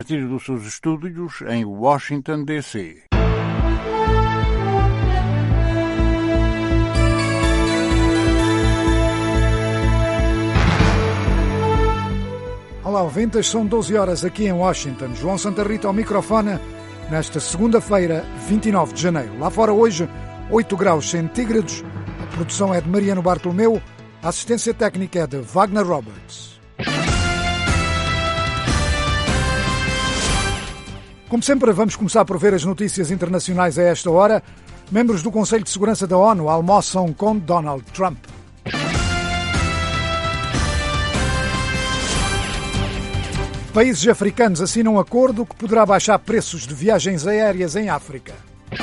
A partir dos seus estúdios em Washington, D.C. Olá, ouvintes, são 12 horas aqui em Washington. João Santa Rita ao microfone nesta segunda-feira, 29 de janeiro. Lá fora hoje, 8 graus centígrados. A produção é de Mariano Bartolomeu, a assistência técnica é de Wagner Roberts. Como sempre, vamos começar por ver as notícias internacionais a esta hora. Membros do Conselho de Segurança da ONU almoçam com Donald Trump. Países africanos assinam um acordo que poderá baixar preços de viagens aéreas em África.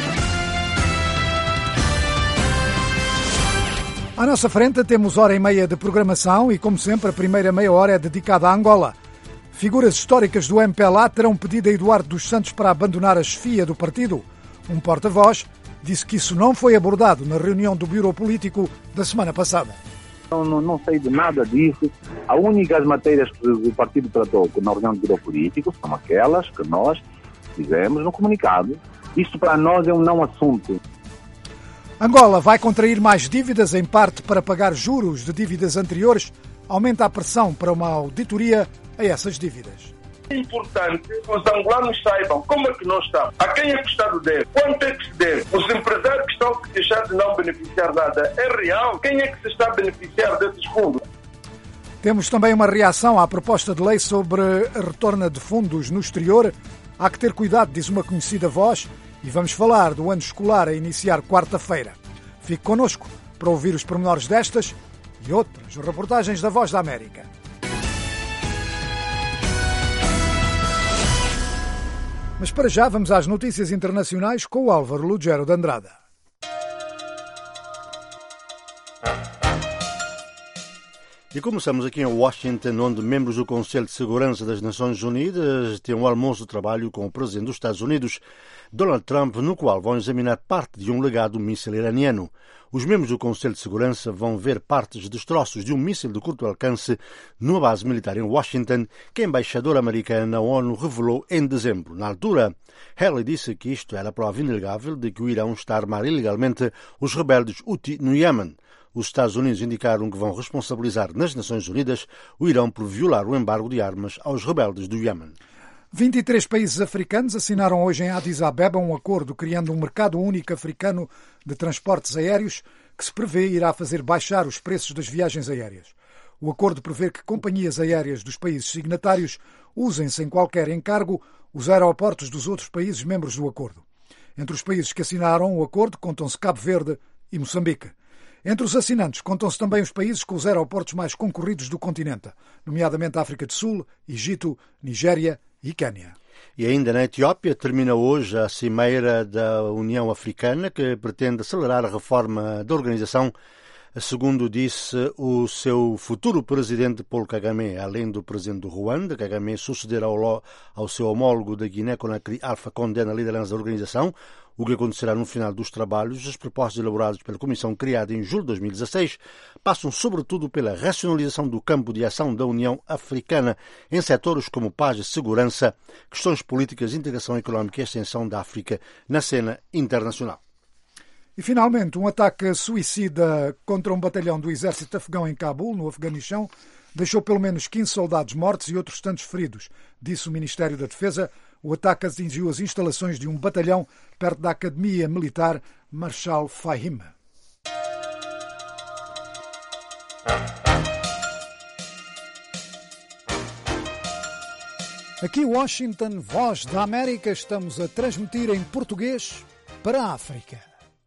À nossa frente temos hora e meia de programação e, como sempre, a primeira meia hora é dedicada a Angola. Figuras históricas do MPLA terão pedido a Eduardo dos Santos para abandonar a chefia do partido. Um porta-voz disse que isso não foi abordado na reunião do Bureau Político da semana passada. Não sei de nada disso. As únicas matérias que o partido tratou na reunião do Bureau Político são aquelas que nós fizemos no comunicado. Isto para nós é um não assunto. Angola vai contrair mais dívidas, em parte para pagar juros de dívidas anteriores. Aumenta a pressão para uma auditoria a essas dívidas. É importante que os angolanos saibam como é que nós estamos, a quem é que o Estado deve, quanto é que se deve, os empresários que estão a deixar de não beneficiar nada, é real? Quem é que se está a beneficiar desses fundos? Temos também uma reação à proposta de lei sobre a retorno de fundos no exterior. Há que ter cuidado, diz uma conhecida voz, e vamos falar do ano escolar a iniciar quarta-feira. Fique connosco para ouvir os pormenores destas e outras reportagens da Voz da América. Mas para já vamos às notícias internacionais com o Álvaro Lugero de Andrada. E começamos aqui em Washington, onde membros do Conselho de Segurança das Nações Unidas têm um almoço de trabalho com o presidente dos Estados Unidos, Donald Trump, no qual vão examinar parte de um legado míssil iraniano. Os membros do Conselho de Segurança vão ver partes de destroços de um míssil de curto alcance numa base militar em Washington, que a embaixadora americana na ONU revelou em dezembro. Na altura, Haley disse que isto era prova inegável de que o Irão está a armar ilegalmente os rebeldes Houthi no Iêmen. Os Estados Unidos indicaram que vão responsabilizar nas Nações Unidas o Irão por violar o embargo de armas aos rebeldes do Iêmen. 23 países africanos assinaram hoje em Addis Abeba um acordo criando um mercado único africano de transportes aéreos que se prevê irá fazer baixar os preços das viagens aéreas. O acordo prevê que companhias aéreas dos países signatários usem sem qualquer encargo os aeroportos dos outros países membros do acordo. Entre os países que assinaram o acordo contam-se Cabo Verde e Moçambique. Entre os assinantes contam-se também os países com os aeroportos mais concorridos do continente, nomeadamente África do Sul, Egito, Nigéria e Quênia. E ainda na Etiópia termina hoje a cimeira da União Africana, que pretende acelerar a reforma da organização, segundo disse o seu futuro presidente Paul Kagame. Além do presidente do Ruanda, Kagame sucederá ao seu homólogo da Guiné-Conakry, Alpha Condé, na liderança da organização, o que acontecerá no final dos trabalhos. As propostas elaboradas pela Comissão criada em julho de 2016 passam sobretudo pela racionalização do campo de ação da União Africana em setores como paz e segurança, questões políticas, integração económica e extensão da África na cena internacional. E, finalmente, um ataque suicida contra um batalhão do exército afegão em Cabul, no Afeganistão, deixou pelo menos 15 soldados mortos e outros tantos feridos, disse o Ministério da Defesa. O ataque atingiu as instalações de um batalhão perto da Academia Militar Marshal Fahim. Aqui Washington, Voz da América, estamos a transmitir em português para a África.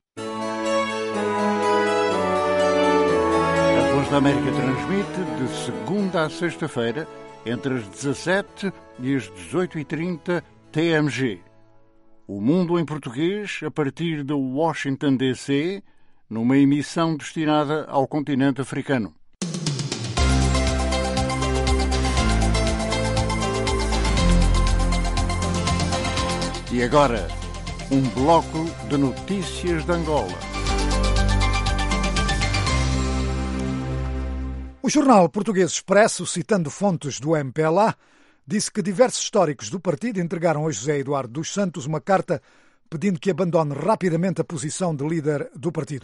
A Voz da América transmite de segunda a sexta-feira, entre as 17 e as 18h30 TMG. O Mundo em Português, a partir de Washington, D.C., numa emissão destinada ao continente africano. E agora, um bloco de notícias de Angola. O jornal português Expresso, citando fontes do MPLA, disse que diversos históricos do partido entregaram a José Eduardo dos Santos uma carta pedindo que abandone rapidamente a posição de líder do partido.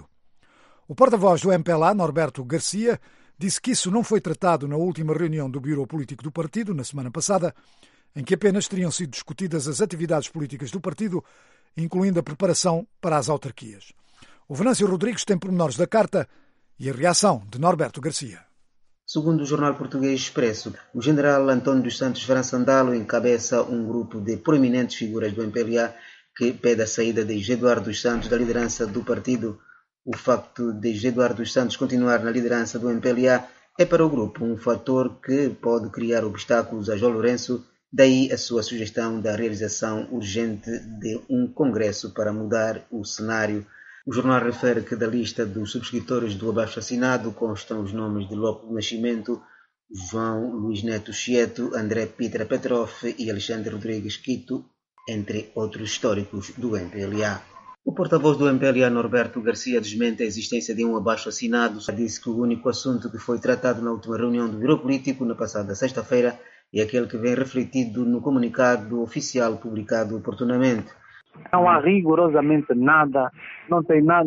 O porta-voz do MPLA, Norberto Garcia, disse que isso não foi tratado na última reunião do Bureau Político do partido, na semana passada, em que apenas teriam sido discutidas as atividades políticas do partido, incluindo a preparação para as autarquias. O Venâncio Rodrigues tem pormenores da carta e a reação de Norberto Garcia. Segundo o jornal português Expresso, o general António dos Santos Vransandalo encabeça um grupo de proeminentes figuras do MPLA que pede a saída de José Eduardo dos Santos da liderança do partido. O facto de José Eduardo dos Santos continuar na liderança do MPLA é para o grupo um fator que pode criar obstáculos a João Lourenço, daí a sua sugestão da realização urgente de um congresso para mudar o cenário. O jornal refere que da lista dos subscritores do abaixo-assinado constam os nomes de Lopo do Nascimento, João Luís Neto Chieto, André Pitra Petrov e Alexandre Rodrigues Quito, entre outros históricos do MPLA. O porta-voz do MPLA, Norberto Garcia, desmente a existência de um abaixo-assinado. Disse que o único assunto que foi tratado na última reunião do Bureau Político, na passada sexta-feira, é aquele que vem refletido no comunicado oficial publicado oportunamente. Não há rigorosamente nada, não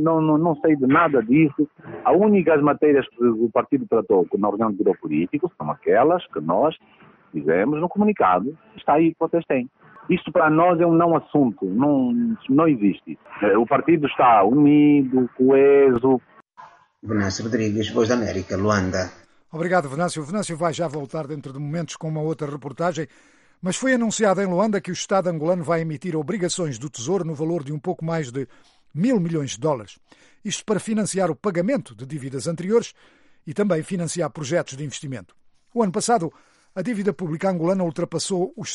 sei de nada disso. As únicas matérias que o partido tratou na reunião do Bureau Político são aquelas que nós fizemos no comunicado. Está aí, vocês têm. Isto para nós é um não assunto, não existe. O partido está unido, coeso. Venâncio Rodrigues, Voz da América, Luanda. Obrigado, Venâncio. O Venâncio vai já voltar dentro de momentos com uma outra reportagem, mas foi anunciado em Luanda que o Estado angolano vai emitir obrigações do Tesouro no valor de um pouco mais de $1.000 milhões. Isto para financiar o pagamento de dívidas anteriores e também financiar projetos de investimento. O ano passado, a dívida pública angolana ultrapassou os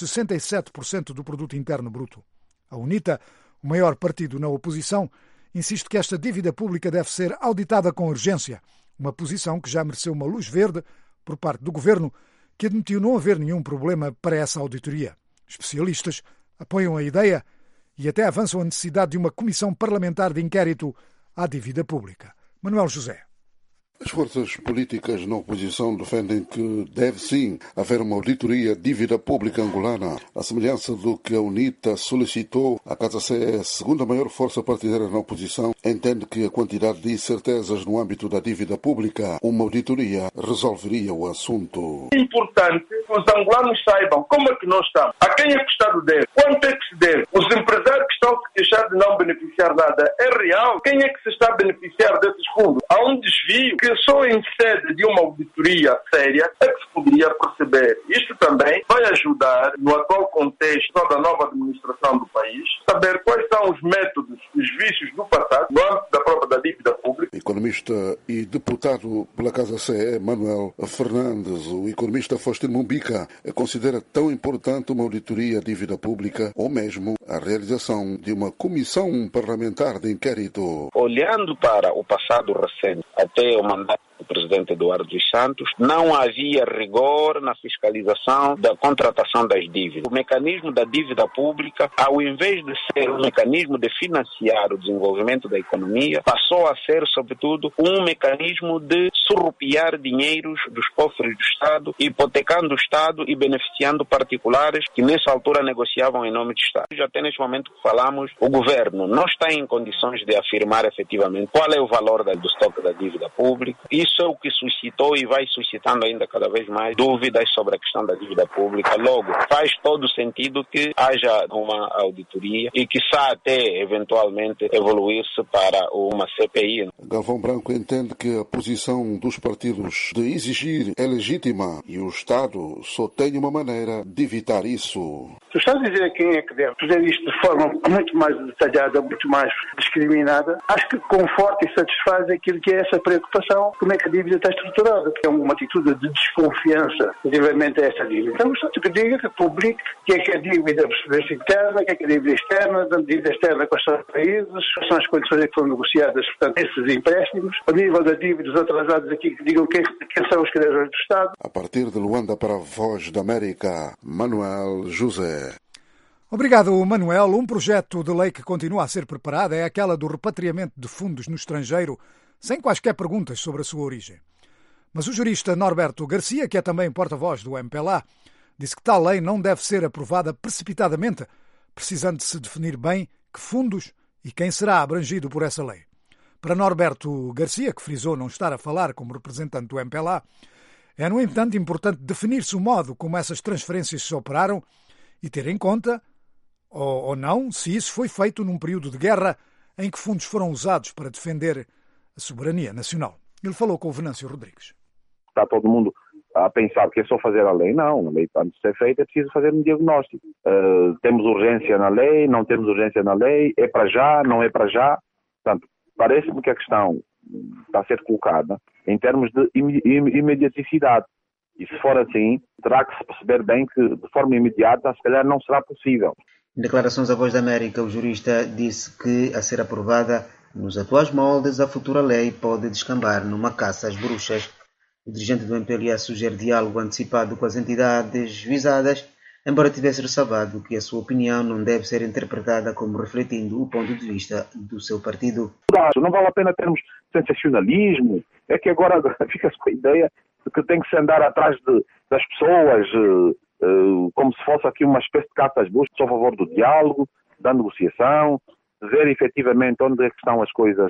67% do produto interno bruto. A UNITA, o maior partido na oposição, insiste que esta dívida pública deve ser auditada com urgência, uma posição que já mereceu uma luz verde por parte do governo, que admitiu não haver nenhum problema para essa auditoria. Especialistas apoiam a ideia e até avançam a necessidade de uma comissão parlamentar de inquérito à dívida pública. Manuel José. As forças políticas na oposição defendem que deve sim haver uma auditoria de dívida pública angolana, à semelhança do que a UNITA solicitou. A Casa CE, a segunda maior força partidária na oposição, entende que a quantidade de incertezas no âmbito da dívida pública, uma auditoria resolveria o assunto. É importante que os angolanos saibam como é que nós estamos, a quem é que o Estado deve, quanto é que se deve, os empresários que estão a se queixar de não beneficiar nada, é real? Quem é que se está a beneficiar desses fundos? Há um desvio que só em sede de uma auditoria séria é que se poderia perceber. Isto também vai ajudar, no atual contexto da nova administração do país, saber quais são os métodos, os vícios do passado, no âmbito da própria da dívida pública. Economista e deputado pela Casa CE, Manuel Fernandes, o economista Faustino Mumbica, considera tão importante uma auditoria de dívida pública ou mesmo a realização de uma comissão parlamentar de inquérito. Olhando para o passado recente, até o mandato do presidente Eduardo dos Santos, não havia rigor na fiscalização da contratação das dívidas. O mecanismo da dívida pública, ao invés de ser um mecanismo de financiar o desenvolvimento da economia, passou a ser, sobretudo, um mecanismo de surrupiar dinheiros dos cofres do Estado, hipotecando o Estado e beneficiando particulares que nessa altura negociavam em nome do Estado. Até neste momento que falamos, o governo não está em condições de afirmar efetivamente qual é o valor do estoque da dívida pública. Isso é o que suscitou e vai suscitando ainda cada vez mais dúvidas sobre a questão da dívida pública. Logo, faz todo sentido que haja uma auditoria e que até eventualmente evoluir-se para uma CPI. Galvão Branco entende que a posição dos partidos de exigir é legítima e o Estado só tem uma maneira de evitar isso. Tu estás a dizer a quem é que deve fazer isto de forma muito mais detalhada, muito mais discriminada. Acho que conforta e satisfaz aquilo que é essa preocupação, como é que a dívida está estruturada, que é uma atitude de desconfiança relativamente a essa dívida. Então, portanto, que diga, que publique o que é a dívida interna, o que é a dívida externa, a dívida externa com os países, quais são as condições que foram negociadas, portanto, esses empréstimos, a nível da dívida, os atrasados aqui, que digam quem são os credores do Estado. A partir de Luanda para a Voz da América, Manuel José. Obrigado, Manuel. Um projeto de lei que continua a ser preparado é aquela do repatriamento de fundos no estrangeiro, sem quaisquer perguntas sobre a sua origem. Mas o jurista Norberto Garcia, que é também porta-voz do MPLA, disse que tal lei não deve ser aprovada precipitadamente, precisando de se definir bem que fundos e quem será abrangido por essa lei. Para Norberto Garcia, que frisou não estar a falar como representante do MPLA, é, no entanto, importante definir-se o modo como essas transferências se operaram e ter em conta, ou não, se isso foi feito num período de guerra em que fundos foram usados para defender a soberania nacional. Ele falou com o Venâncio Rodrigues. Está todo mundo a pensar que é só fazer a lei. Não, a lei, antes de ser feita, é preciso fazer um diagnóstico. Temos urgência na lei, não temos urgência na lei, é para já, não é para já. Portanto, parece-me que a questão está a ser colocada em termos de imediaticidade. E se for assim, terá que se perceber bem que de forma imediata, se calhar, não será possível. Em declarações à Voz da América, o jurista disse que, a ser aprovada nos atuais moldes, a futura lei pode descambar numa caça às bruxas. O dirigente do MPLA sugere diálogo antecipado com as entidades visadas, embora tivesse ressalvado que a sua opinião não deve ser interpretada como refletindo o ponto de vista do seu partido. Não vale a pena termos sensacionalismo, é que agora fica-se com a ideia de que tem que se andar atrás das pessoas, como se fosse aqui uma espécie de caça às bruxas. Sou a favor do diálogo, da negociação, de ver efetivamente onde é que estão as coisas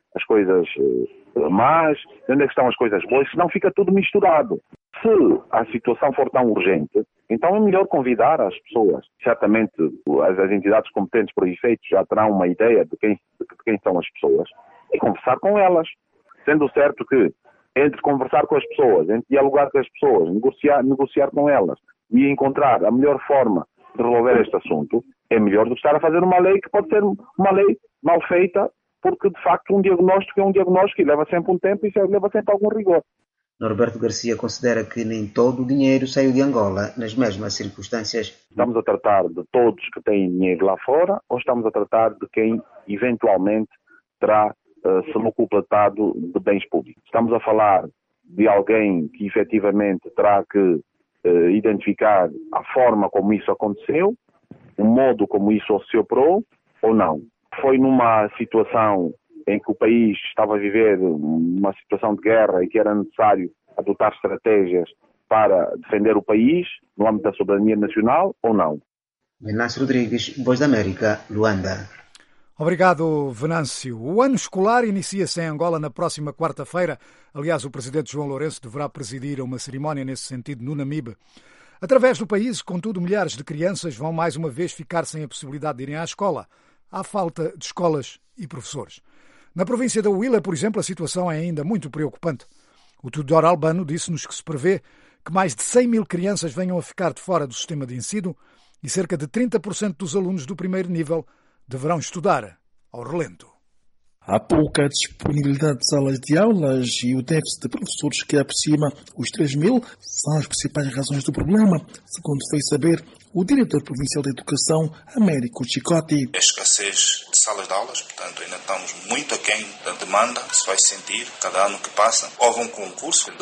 más, onde é que estão as coisas boas, senão fica tudo misturado. Se a situação for tão urgente, então é melhor convidar as pessoas. Certamente as entidades competentes por efeitos já terão uma ideia de quem são as pessoas e conversar com elas. Sendo certo que entre conversar com as pessoas, entre dialogar com as pessoas, negociar com elas e encontrar a melhor forma de resolver este assunto, é melhor do que estar a fazer uma lei que pode ser uma lei mal feita, porque de facto um diagnóstico é um diagnóstico e leva sempre um tempo e leva sempre algum rigor. Norberto Garcia considera que nem todo o dinheiro saiu de Angola nas mesmas circunstâncias. Estamos a tratar de todos que têm dinheiro lá fora ou estamos a tratar de quem eventualmente terá se locupletado de bens públicos? Estamos a falar de alguém que efetivamente terá que identificar a forma como isso aconteceu, o modo como isso se operou ou não. Foi numa situação em que o país estava a viver uma situação de guerra e que era necessário adotar estratégias para defender o país no âmbito da soberania nacional ou não? Venâncio Rodrigues, Voz da América, Luanda. Obrigado, Venâncio. O ano escolar inicia-se em Angola na próxima quarta-feira. Aliás, o presidente João Lourenço deverá presidir uma cerimónia nesse sentido no Namibe. Através do país, contudo, milhares de crianças vão mais uma vez ficar sem a possibilidade de irem à escola. Há falta de escolas e professores. Na província da Huila, por exemplo, a situação é ainda muito preocupante. O Tudor Albano disse-nos que se prevê que mais de 100 mil crianças venham a ficar de fora do sistema de ensino e cerca de 30% dos alunos do primeiro nível deverão estudar ao relento. Há pouca disponibilidade de salas de aulas e o déficit de professores que aproxima os 3 mil são as principais razões do problema, segundo foi saber o diretor provincial de Educação, Américo Chicotti. A escassez de salas de aulas, portanto, ainda estamos muito aquém da demanda, se vai sentir cada ano que passa. Houve um concurso em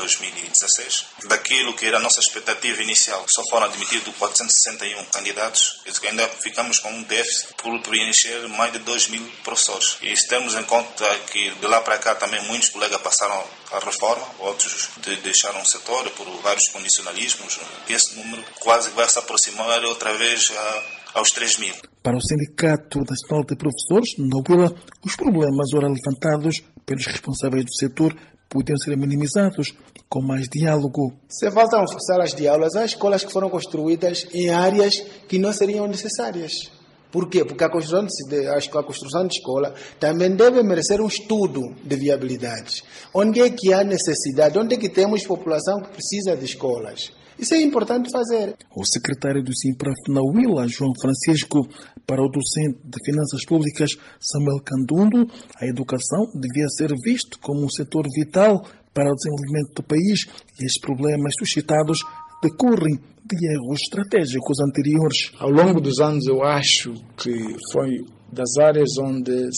2016, daquilo que era a nossa expectativa inicial. Só foram admitidos 461 candidatos, isso que ainda ficamos com um déficit por preencher mais de 2 mil professores. E se temos em conta que de lá para cá também muitos colegas passaram a reforma, outros deixaram o setor por vários condicionalismos, esse número quase vai se aproximar outra vez aos 3 mil. Para o Sindicato Nacional de Professores, na Huila, os problemas ora levantados pelos responsáveis do setor podiam ser minimizados com mais diálogo. Se faltam salas de aulas, há escolas que foram construídas em áreas que não seriam necessárias. Por quê? Porque a construção de escola também deve merecer um estudo de viabilidade. Onde é que há necessidade? Onde é que temos população que precisa de escolas? Isso é importante fazer. O secretário do Simpraf na Huila, João Francisco, para o docente de Finanças Públicas, Samuel Candundo, a educação devia ser visto como um setor vital para o desenvolvimento do país e os problemas suscitados decorrem de erros estratégicos anteriores. Ao longo dos anos, eu acho que foi das áreas onde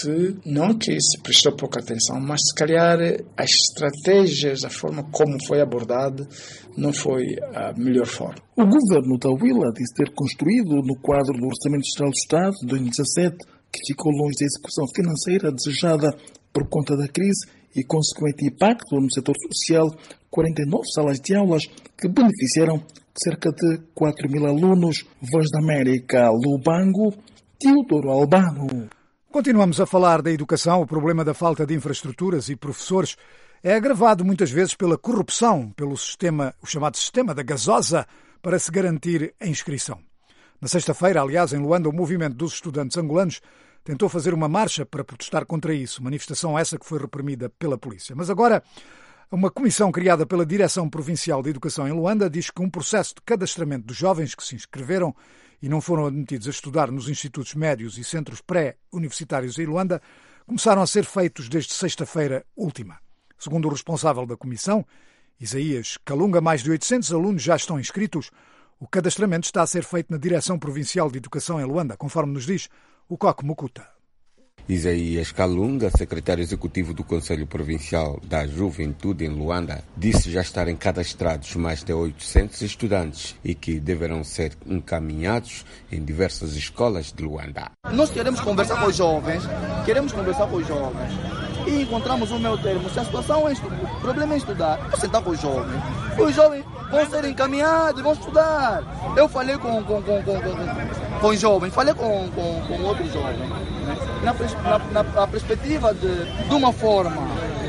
não que se prestou pouca atenção, mas se calhar as estratégias, a forma como foi abordado, não foi a melhor forma. O governo da Huila disse ter construído no quadro do Orçamento Geral do Estado de 2017, que ficou longe da execução financeira desejada por conta da crise e consequente impacto no setor social, 49 salas de aulas que beneficiaram cerca de 4.000 alunos. Voz da América, Lubango, Teodoro Albano. Continuamos a falar da educação. O problema da falta de infraestruturas e professores é agravado muitas vezes pela corrupção, pelo sistema, o chamado sistema da gasosa, para se garantir a inscrição. Na sexta-feira, aliás, em Luanda, o movimento dos estudantes angolanos tentou fazer uma marcha para protestar contra isso, manifestação essa que foi reprimida pela polícia. Mas agora, uma comissão criada pela Direção Provincial de Educação em Luanda diz que um processo de cadastramento dos jovens que se inscreveram e não foram admitidos a estudar nos institutos médios e centros pré-universitários em Luanda começaram a ser feitos desde sexta-feira última. Segundo o responsável da comissão, Isaías Kalunga, mais de 800 alunos já estão inscritos. O cadastramento está a ser feito na Direção Provincial de Educação em Luanda, conforme nos diz o Coque Mukuta. Isaías Kalunga, secretário executivo do Conselho Provincial da Juventude em Luanda, disse já estarem cadastrados mais de 800 estudantes e que deverão ser encaminhados em diversas escolas de Luanda. Nós queremos conversar com os jovens, e encontramos um meio termo. Se a situação é o problema é estudar, vamos sentar com os jovens. Os jovens vão ser encaminhados, vão estudar. Eu falei com os jovens, falei com outros jovens, né? Na perspectiva de uma forma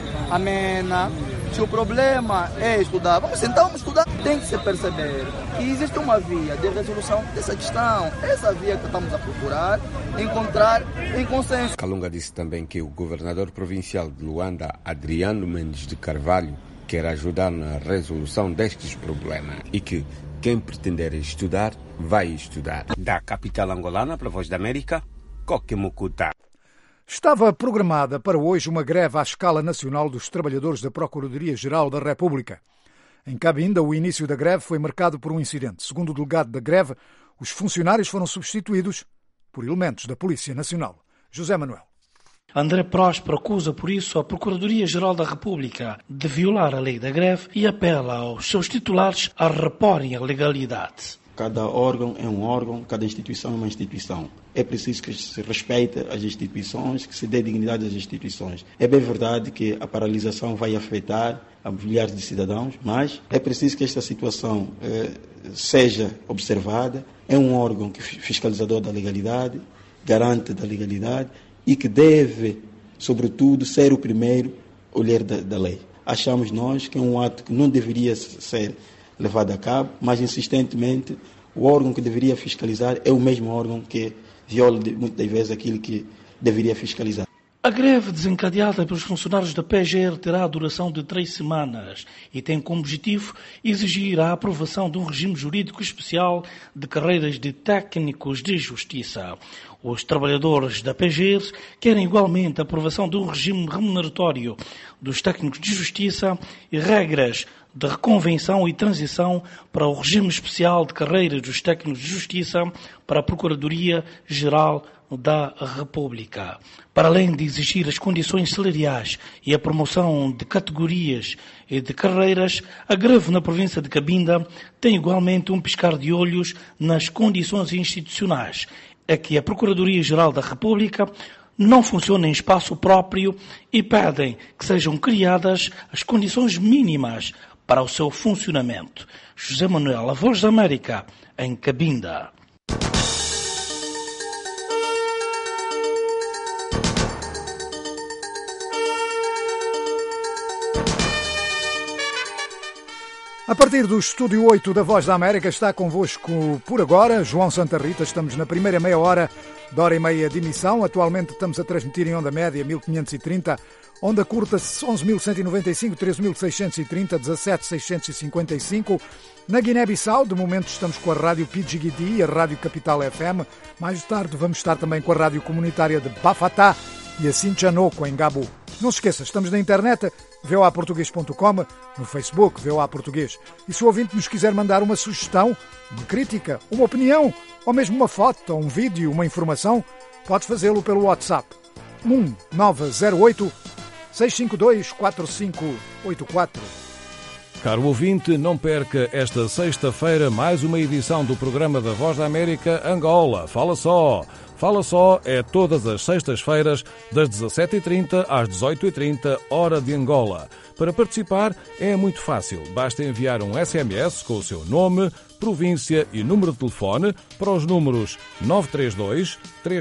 amena. Se o problema é estudar, vamos sentar, vamos estudar. Tem que se perceber que existe uma via de resolução dessa questão. Essa via que estamos a procurar, encontrar em consenso. Kalunga disse também que o governador provincial de Luanda, Adriano Mendes de Carvalho, quer ajudar na resolução destes problemas e que quem pretender estudar, vai estudar. Da capital angolana, para a Voz da América, Coque Mukuta. Estava programada para hoje uma greve à escala nacional dos trabalhadores da Procuradoria-Geral da República. Em Cabinda, o início da greve foi marcado por um incidente. Segundo o delegado da greve, os funcionários foram substituídos por elementos da Polícia Nacional. José Manuel. André Próspero acusa, por isso, a Procuradoria-Geral da República de violar a lei da greve e apela aos seus titulares a reporem a legalidade. Cada órgão é um órgão, cada instituição é uma instituição. É preciso que se respeite as instituições, que se dê dignidade às instituições. É bem verdade que a paralisação vai afetar a milhares de cidadãos, mas é preciso que esta situação seja observada. É um órgão que fiscalizador da legalidade, garante da legalidade e que deve, sobretudo, ser o primeiro olhar da lei. Achamos nós que é um ato que não deveria ser levado a cabo, mas insistentemente o órgão que deveria fiscalizar é o mesmo órgão que viola muitas vezes aquilo que deveria fiscalizar. A greve desencadeada pelos funcionários da PGR terá a duração de 3 semanas e tem como objetivo exigir a aprovação de um regime jurídico especial de carreiras de técnicos de justiça. Os trabalhadores da PGR querem igualmente a aprovação de um regime remuneratório dos técnicos de justiça e regras de reconvenção e transição para o regime especial de carreiras dos técnicos de justiça para a Procuradoria-Geral da República. Para além de exigir as condições salariais e a promoção de categorias e de carreiras, a greve na província de Cabinda tem igualmente um piscar de olhos nas condições institucionais. É que a Procuradoria-Geral da República não funciona em espaço próprio e pedem que sejam criadas as condições mínimas para o seu funcionamento. José Manuel, a Voz da América, em Cabinda. A partir do Estúdio 8 da Voz da América está convosco por agora João Santa Rita. Estamos na primeira meia hora da hora e meia de emissão. Atualmente estamos a transmitir em onda média 1530, onda curta 11.195, 13.630, 17.655. Na Guiné-Bissau, de momento estamos com a Rádio Pidgigidi e a Rádio Capital FM. Mais tarde vamos estar também com a Rádio Comunitária de Bafatá e a Sinchanoco, em Gabu. Não se esqueça, estamos na internet, voaportuguês.com, no Facebook, VOA Português. E se o ouvinte nos quiser mandar uma sugestão, uma crítica, uma opinião, ou mesmo uma foto, ou um vídeo, uma informação, pode fazê-lo pelo WhatsApp 1908 652 4584. Caro ouvinte, não perca esta sexta-feira mais uma edição do programa da Voz da América Angola. Fala só! Fala Só é todas as sextas-feiras, das 17h30 às 18h30, hora de Angola. Para participar é muito fácil. Basta enviar um SMS com o seu nome, província e número de telefone para os números 932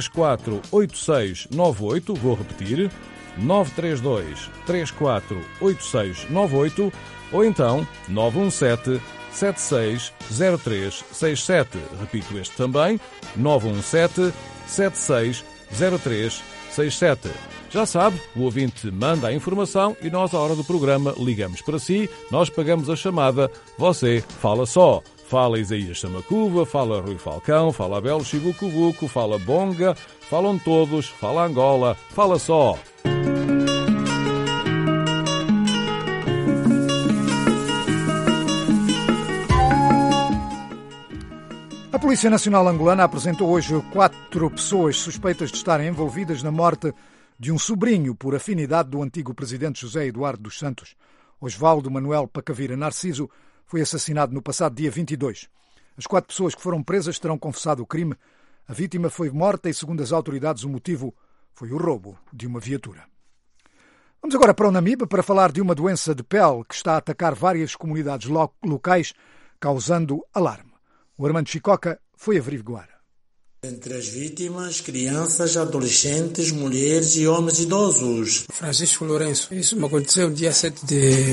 348698, vou repetir, 932 348698, ou então 917 760367. Repito este também, 917 760367. Já sabe, o ouvinte manda a informação e nós, à hora do programa, ligamos para si, nós pagamos a chamada, você fala só. Fala Isaías Samacuva, fala Rui Falcão, fala Abel Chibucubuco, fala Bonga, falam todos, fala Angola, fala só. A Polícia Nacional Angolana apresentou hoje 4 pessoas suspeitas de estarem envolvidas na morte de um sobrinho por afinidade do antigo presidente José Eduardo dos Santos. Osvaldo Manuel Pacavira Narciso foi assassinado no passado dia 22. As 4 pessoas que foram presas terão confessado o crime. A vítima foi morta e, segundo as autoridades, o motivo foi o roubo de uma viatura. Vamos agora para o Namibe para falar de uma doença de pele que está a atacar várias comunidades locais, causando alarme. O Armando Chicoca foi averiguar. Entre as vítimas, crianças, adolescentes, mulheres e homens idosos. Francisco Lourenço. Isso me aconteceu dia 7 de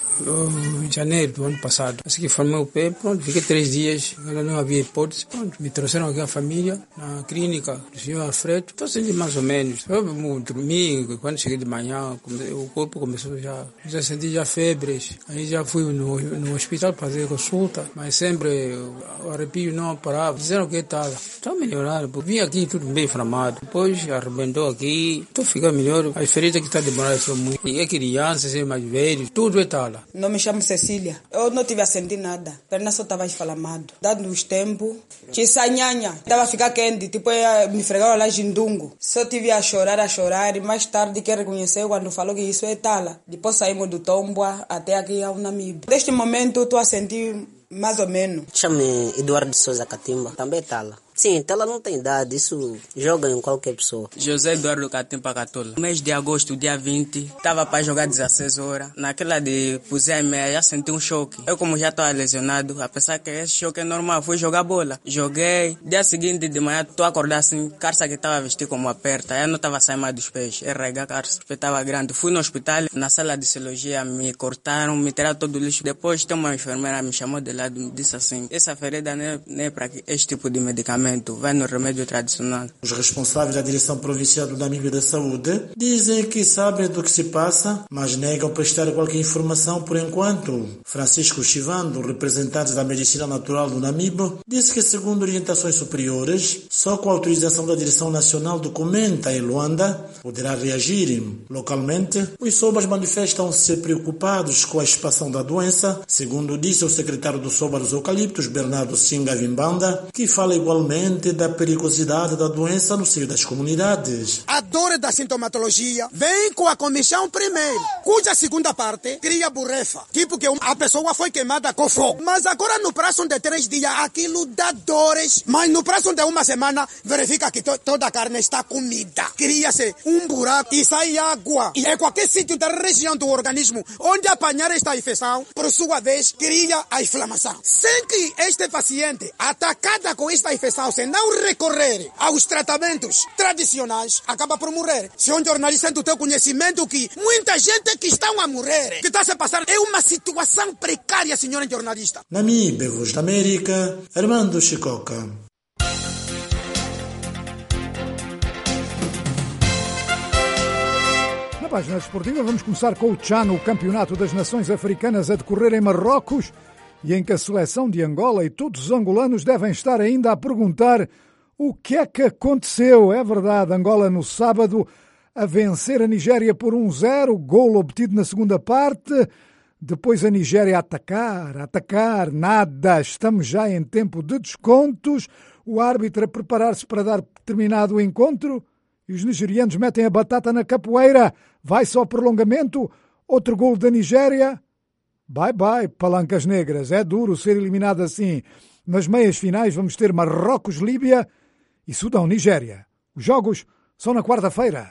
janeiro do ano passado. Assim que formei o pé, pronto, fiquei 3 dias, não havia hipótese, pronto, me trouxeram aqui a família, na clínica do senhor Alfredo, estou sentindo mais ou menos. Eu dormi, quando cheguei de manhã, o corpo começou já senti já febres, aí já fui no hospital fazer consulta, mas sempre o arrepio não parava, disseram que estava melhorando, vim aqui tudo bem inflamado, depois arrebentou aqui, estou ficando melhor, a diferença é que está demorando muito, é crianças, é mais velhos, tudo está lá. Não me chamo Cecília. Eu não tive a sentir nada. A perna só estava esfalamada. Dado os tempos, nhanha. Estava a ficar quente. Tipo, me fregaram lá Jindungo. Só tive a chorar. E mais tarde que reconheceu quando falou que isso é Tala. Depois saímos do Tombua até aqui ao Namibe. Neste momento, estou a sentir mais ou menos. Chamo-me Eduardo de Souza Catimba. Também Tala. Sim, Tala não tem idade, isso joga em qualquer pessoa. José Eduardo Catimba Catola. No mês de agosto, dia 20, estava para jogar 16 horas. Naquela de pusei meia, já senti um choque. Eu, como já estava lesionado, a pensar que esse choque é normal, fui jogar bola. Joguei, dia seguinte de manhã, estou a acordar assim, calça que estava vestido como aperta, eu não estava saindo mais dos pés, errega calça, estava grande. Fui no hospital, na sala de cirurgia, me cortaram, me tiraram todo o lixo. Depois, tem uma enfermeira, me chamou de lado, me disse assim, essa ferida não é para este tipo de medicamento. Vai no remédio tradicional. Os responsáveis da Direção Provincial do Namibe da Saúde dizem que sabem do que se passa, mas negam prestar qualquer informação por enquanto. Francisco Chivando, representante da Medicina Natural do Namibe, disse que, segundo orientações superiores, só com a autorização da Direção Nacional do Comenta em Luanda poderá reagir. Localmente, os sobas manifestam-se preocupados com a expansão da doença, segundo disse o secretário do Soba dos Eucaliptos, Bernardo Singa Vimbanda, que fala igualmente da perigosidade da doença no seio das comunidades. A dor da sintomatologia vem com a comissão primeiro, cuja segunda parte cria burefa, tipo que a pessoa foi queimada com fogo. Mas agora no prazo de 3 dias aquilo dá dores, mas no prazo de 1 semana verifica que toda a carne está comida. Cria-se um buraco e sai água. E é qualquer sítio da região do organismo onde apanhar esta infecção, por sua vez, cria a inflamação. Sem que este paciente, atacada com esta infecção, se não recorrer aos tratamentos tradicionais, acaba por morrer. Senhor jornalista, do teu conhecimento que muita gente que estão a morrer, que está a se passar, é uma situação precária, senhor jornalista. Namibe, Voz da América, Armando Chicoca. Na página desportiva vamos começar com o Tchan, o Campeonato das Nações Africanas a decorrer em Marrocos, e em que a seleção de Angola e todos os angolanos devem estar ainda a perguntar o que é que aconteceu. É verdade, Angola no sábado a vencer a Nigéria por 1-0, golo obtido na segunda parte, depois a Nigéria a atacar, nada, estamos já em tempo de descontos, o árbitro a preparar-se para dar terminado o encontro e os nigerianos metem a batata na capoeira, vai-se ao prolongamento, outro golo da Nigéria. Bye, palancas negras. É duro ser eliminado assim. Nas meias finais vamos ter Marrocos-Líbia e Sudão-Nigéria. Os jogos são na quarta-feira.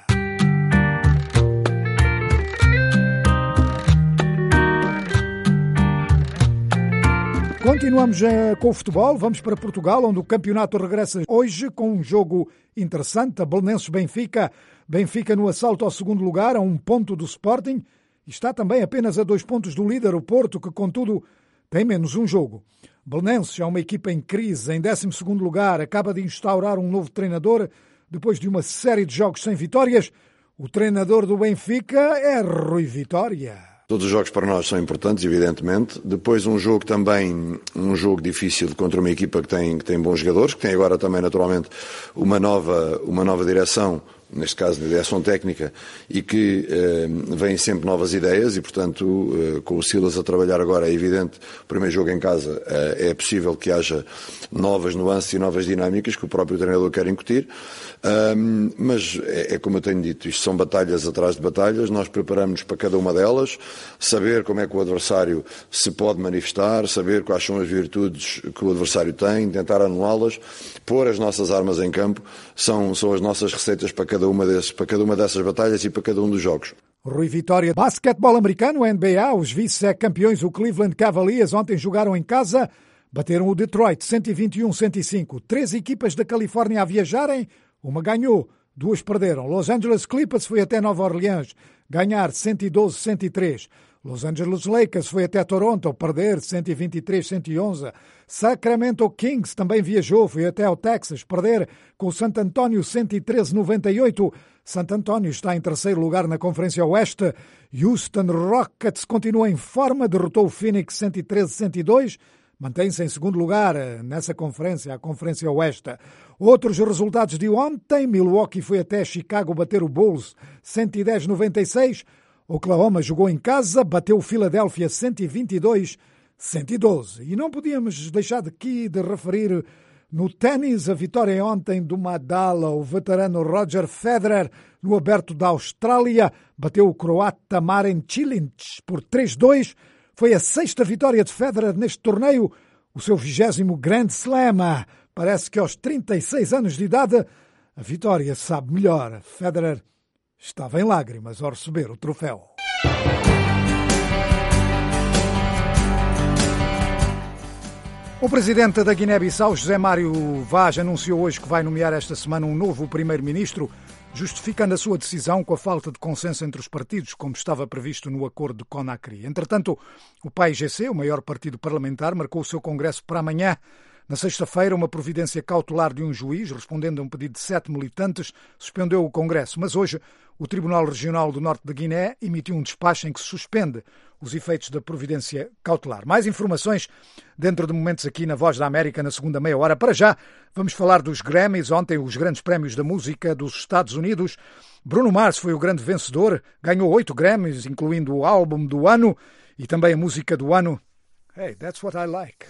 Continuamos com o futebol, vamos para Portugal, onde o campeonato regressa hoje com um jogo interessante, a Belenenses-Benfica. Benfica no assalto ao segundo lugar, a 1 ponto do Sporting, e está também apenas a 2 pontos do líder, o Porto, que contudo tem menos um jogo. Belenenses é uma equipa em crise, em 12º lugar, acaba de instaurar um novo treinador, depois de uma série de jogos sem vitórias. O treinador do Benfica é Rui Vitória. Todos os jogos para nós são importantes, evidentemente. Depois um jogo também, um jogo difícil contra uma equipa que tem bons jogadores, que tem agora também naturalmente uma nova direção, neste caso de direção técnica, e que vêm sempre novas ideias e, portanto, com o Silas a trabalhar agora, é evidente, o primeiro jogo em casa é possível que haja novas nuances e novas dinâmicas que o próprio treinador quer incutir, mas é como eu tenho dito, isto são batalhas atrás de batalhas, nós preparamos-nos para cada uma delas, saber como é que o adversário se pode manifestar, saber quais são as virtudes que o adversário tem, tentar anulá-las, pôr as nossas armas em campo, são as nossas receitas para cada uma dessas batalhas e para cada um dos jogos. Rui Vitória. Basquetebol americano, NBA, os vice-campeões, o Cleveland Cavaliers, ontem jogaram em casa, bateram o Detroit 121-105. 3 equipas da Califórnia a viajarem, uma ganhou, 2 perderam. Los Angeles Clippers foi até Nova Orleans, ganhar 112-103. Los Angeles Lakers foi até Toronto, perder 123-111. Sacramento Kings também viajou, foi até ao Texas, perder com o San Antonio 113-98. San Antonio está em terceiro lugar na Conferência Oeste. Houston Rockets continua em forma, derrotou o Phoenix 113-102. Mantém-se em segundo lugar nessa conferência, a Conferência Oeste. Outros resultados de ontem, Milwaukee foi até Chicago bater o Bulls 110-96. Oklahoma jogou em casa, bateu o Philadelphia 122-112. E não podíamos deixar de referir no ténis a vitória ontem do Nadal, o veterano Roger Federer, no Aberto da Austrália, bateu o croata Marin Cilic por 3-2. Foi a 6ª vitória de Federer neste torneio, o seu 20º Grand Slam. Parece que aos 36 anos de idade a vitória sabe melhor. Federer estava em lágrimas ao receber o troféu. O presidente da Guiné-Bissau, José Mário Vaz, anunciou hoje que vai nomear esta semana um novo primeiro-ministro, justificando a sua decisão com a falta de consenso entre os partidos, como estava previsto no acordo de Conakry. Entretanto, o PAIGC, o maior partido parlamentar, marcou o seu congresso para amanhã. Na sexta-feira, uma providência cautelar de um juiz, respondendo a um pedido de 7 militantes, suspendeu o Congresso. Mas hoje, o Tribunal Regional do Norte da Guiné emitiu um despacho em que se suspende os efeitos da providência cautelar. Mais informações dentro de momentos aqui na Voz da América, na segunda meia hora. Para já, vamos falar dos Grammys. Ontem, os grandes prémios da música dos Estados Unidos. Bruno Mars foi o grande vencedor, ganhou 8 Grammys, incluindo o álbum do ano e também a música do ano. Hey, that's what I like.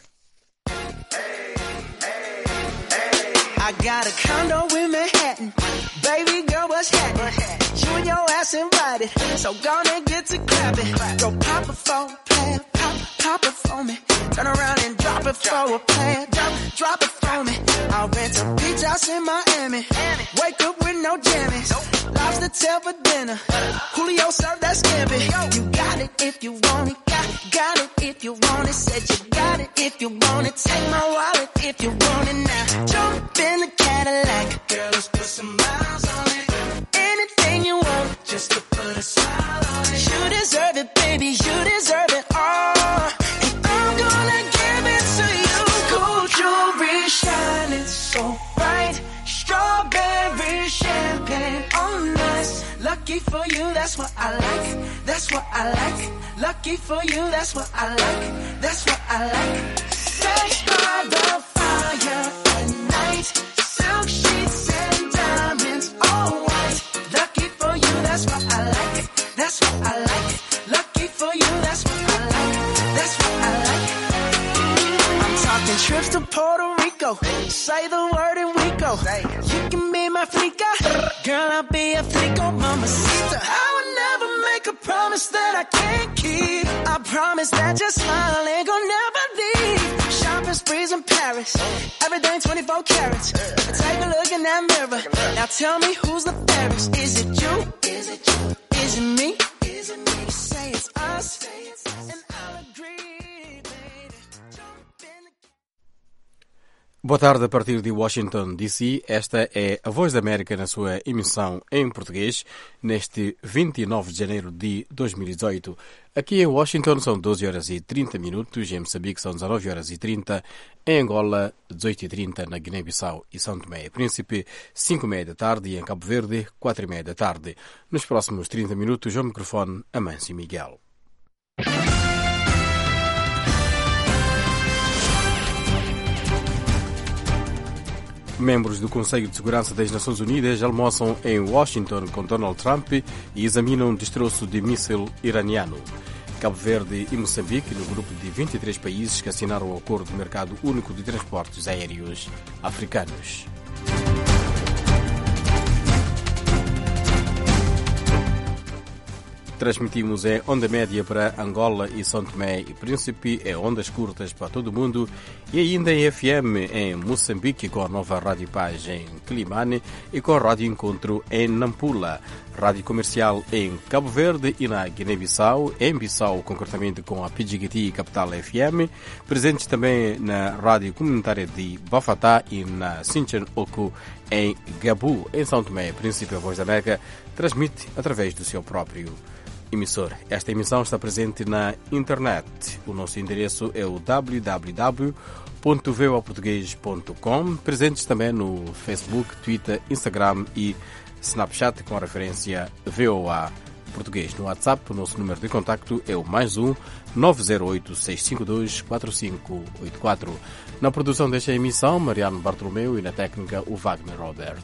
I got a condo in Manhattan. Baby girl, what's happening? You and your ass invited, so gonna get to clapping. Go pop it for a plan, pop it for me. Turn around and drop it for a plan, drop it for me. I'll rent a beach house in Miami. Wake up with no jammies. Lobster tail for dinner. Julio served that scampi. You got it if you want it. Got it if you want it. Said you got it if you want it. Take my wallet if you want it now. Jump in the Cadillac. Girl, let's put some miles on it. Anything you want, just to put a smile on it. You deserve it, baby. You deserve it all. And I'm gonna give it to you. Gold jewelry shining so bright. Strawberry champagne on us. Lucky for you, that's what I like. That's what I like. Lucky for you, that's what I like. That's what I like. Sex by the fire at night. Silk sheets and diamonds, all white. Lucky for you, that's what I like. That's what I like. Lucky for you, that's what I like. That's what I like. I'm talking trips to Puerto Rico. Say the word and we go. You can be my flica. Girl, I'll be a flico, mamacita. I would never make a promise that I can't keep. I promise that your smile ain't gonna never leave. Shopping sprees in Paris. Everything 24 carats. Take a look and that mirror. Now tell me who's the fairest. Is it you? Is it you? Is it me? Is it me? Say it's us, and I'll agree, baby. Boa tarde, a partir de Washington, D.C. Esta é a Voz da América na sua emissão em português, neste 29 de janeiro de 2018. Aqui em Washington são 12 horas e 30 minutos, em Moçambique são 19 horas e 30, em Angola 18h30, na Guiné-Bissau e São Tomé e Príncipe, 5h30 da tarde e em Cabo Verde 4h30 da tarde. Nos próximos 30 minutos, ao microfone, Amâncio Miguel. Membros do Conselho de Segurança das Nações Unidas almoçam em Washington com Donald Trump e examinam destroço de míssil iraniano. Cabo Verde e Moçambique, no grupo de 23 países que assinaram o Acordo de Mercado Único de Transportes Aéreos Africanos. Transmitimos em onda média para Angola e São Tomé e Príncipe, em ondas curtas para todo o mundo e ainda em FM em Moçambique com a nova Rádio Paz em Quilimane e com a Rádio Encontro em Nampula, Rádio Comercial em Cabo Verde e na Guiné-Bissau, em Bissau concretamente com a PGT Capital FM, presentes também na Rádio Comunitária de Bafatá e na Sinchan Oku em Gabu, em São Tomé e Príncipe. A Voz da América transmite através do seu próprio emissor. Esta emissão está presente na internet. O nosso endereço é o www.voaportugues.com, presentes também no Facebook, Twitter, Instagram e Snapchat com a referência VOA Português. No WhatsApp, o nosso número de contacto é o +1 908-652-4584. Na produção desta emissão, Mariano Bartolomeu, e na técnica, o Wagner Robert.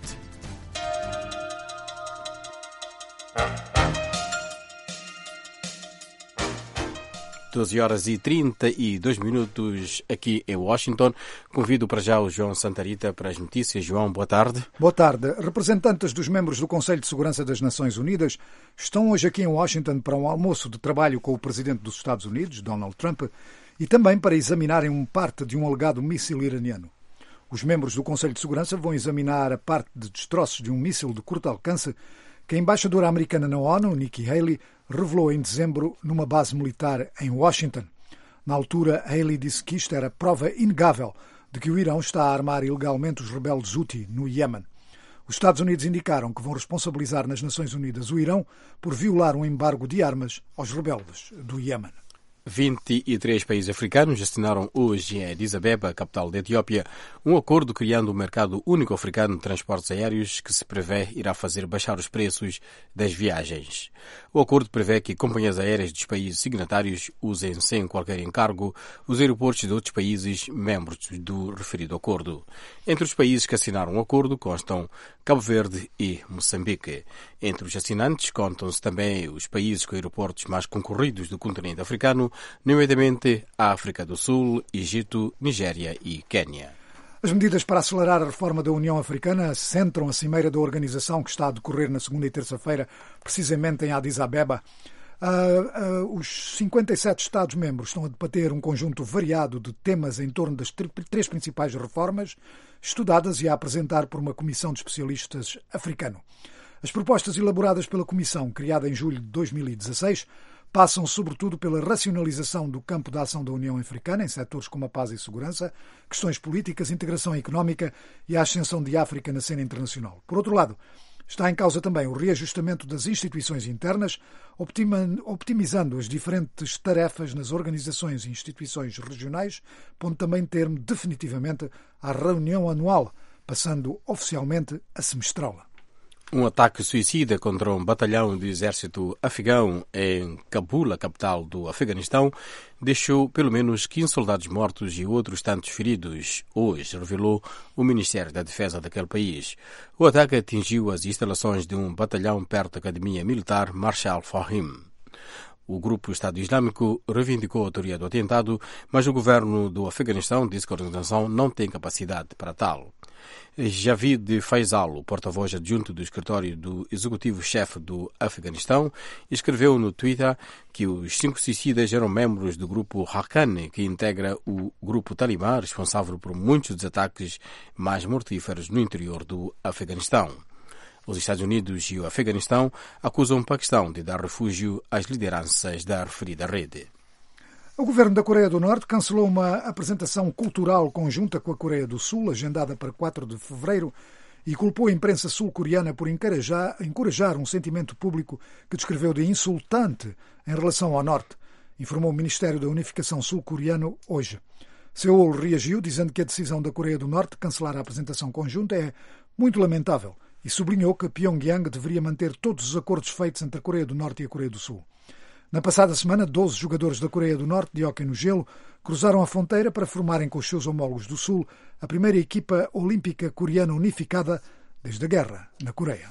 Doze horas e 32 minutos aqui em Washington. Convido para já o João Santarita para as notícias. João, boa tarde. Boa tarde. Representantes dos membros do Conselho de Segurança das Nações Unidas estão hoje aqui em Washington para um almoço de trabalho com o presidente dos Estados Unidos, Donald Trump, e também para examinarem parte de um alegado míssil iraniano. Os membros do Conselho de Segurança vão examinar a parte de destroços de um míssil de curto alcance que a embaixadora americana na ONU, Nikki Haley, revelou em dezembro numa base militar em Washington. Na altura, Haley disse que isto era prova inegável de que o Irão está a armar ilegalmente os rebeldes Houthi no Iémen. Os Estados Unidos indicaram que vão responsabilizar nas Nações Unidas o Irão por violar um embargo de armas aos rebeldes do Iémen. 23 países africanos assinaram hoje em Addis Abeba, capital da Etiópia, um acordo criando um mercado único africano de transportes aéreos que se prevê irá fazer baixar os preços das viagens. O acordo prevê que companhias aéreas dos países signatários usem sem qualquer encargo os aeroportos de outros países membros do referido acordo. Entre os países que assinaram o acordo constam Cabo Verde e Moçambique. Entre os assinantes contam-se também os países com aeroportos mais concorridos do continente africano, nomeadamente a África do Sul, Egito, Nigéria e Quênia. As medidas para acelerar a reforma da União Africana centram a cimeira da organização que está a decorrer na segunda e terça-feira, precisamente em Addis Abeba. Os 57 Estados-membros estão a debater um conjunto variado de temas em torno das três principais reformas estudadas e a apresentar por uma comissão de especialistas africano. As propostas elaboradas pela comissão, criada em julho de 2016, passam sobretudo pela racionalização do campo de ação da União Africana em setores como a paz e segurança, questões políticas, integração económica e a ascensão de África na cena internacional. Por outro lado, está em causa também o reajustamento das instituições internas, optimizando as diferentes tarefas nas organizações e instituições regionais, pondo também termo definitivamente à reunião anual, passando oficialmente a semestral. Um ataque suicida contra um batalhão do exército afegão em Cabul, a capital do Afeganistão, deixou pelo menos 15 soldados mortos e outros tantos feridos, hoje revelou o Ministério da Defesa daquele país. O ataque atingiu as instalações de um batalhão perto da Academia Militar Marshal Fahim. O grupo Estado Islâmico reivindicou a autoria do atentado, mas o governo do Afeganistão disse que a organização não tem capacidade para tal. Javid Faisal, o porta-voz adjunto do escritório do executivo-chefe do Afeganistão, escreveu no Twitter que os 5 suicidas eram membros do grupo Haqqani, que integra o grupo Talibã, responsável por muitos dos ataques mais mortíferos no interior do Afeganistão. Os Estados Unidos e o Afeganistão acusam o Paquistão de dar refúgio às lideranças da referida rede. O governo da Coreia do Norte cancelou uma apresentação cultural conjunta com a Coreia do Sul, agendada para 4 de fevereiro, e culpou a imprensa sul-coreana por encorajar um sentimento público que descreveu de insultante em relação ao Norte, informou o Ministério da Unificação sul-coreano hoje. Seul reagiu, dizendo que a decisão da Coreia do Norte de cancelar a apresentação conjunta é muito lamentável e sublinhou que Pyongyang deveria manter todos os acordos feitos entre a Coreia do Norte e a Coreia do Sul. Na passada semana, 12 jogadores da Coreia do Norte de hóquei no gelo cruzaram a fronteira para formarem com os seus homólogos do Sul a primeira equipa olímpica coreana unificada desde a guerra na Coreia.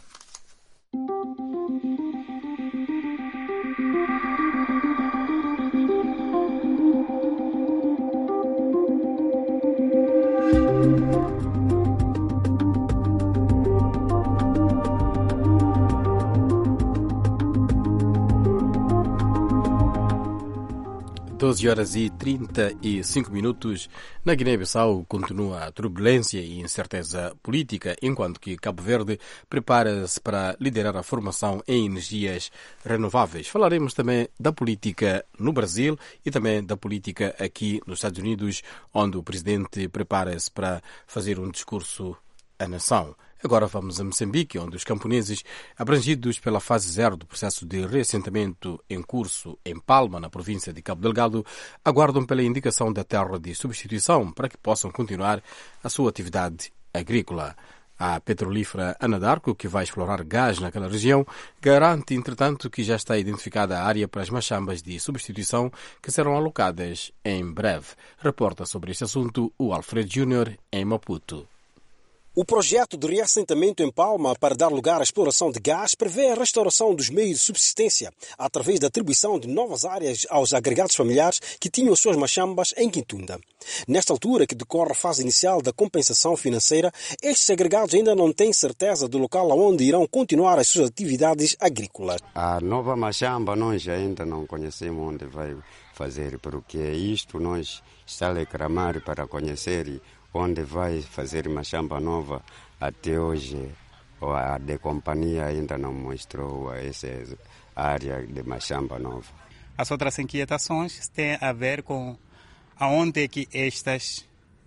(12h35). Na Guiné-Bissau continua a turbulência e incerteza política, enquanto que Cabo Verde prepara-se para liderar a formação em energias renováveis. Falaremos também da política no Brasil e também da política aqui nos Estados Unidos, onde o presidente prepara-se para fazer um discurso à nação. Agora vamos a Moçambique, onde os camponeses abrangidos pela fase 0 do processo de reassentamento em curso em Palma, na província de Cabo Delgado, aguardam pela indicação da terra de substituição para que possam continuar a sua atividade agrícola. A petrolífera Anadarko, que vai explorar gás naquela região, garante, entretanto, que já está identificada a área para as machambas de substituição que serão alocadas em breve. Reporta sobre este assunto o Alfred Júnior em Maputo. O projeto de reassentamento em Palma para dar lugar à exploração de gás prevê a restauração dos meios de subsistência através da atribuição de novas áreas aos agregados familiares que tinham suas machambas em Quintunda. Nesta altura que decorre a fase inicial da compensação financeira, estes agregados ainda não têm certeza do local onde irão continuar as suas atividades agrícolas. A nova machamba nós ainda não conhecemos onde vai fazer, porque isto nós está a reclamar para conhecer onde vai fazer machamba nova. Até hoje a de companhia ainda não mostrou essa área de machamba nova. As outras inquietações têm a ver com aonde que estas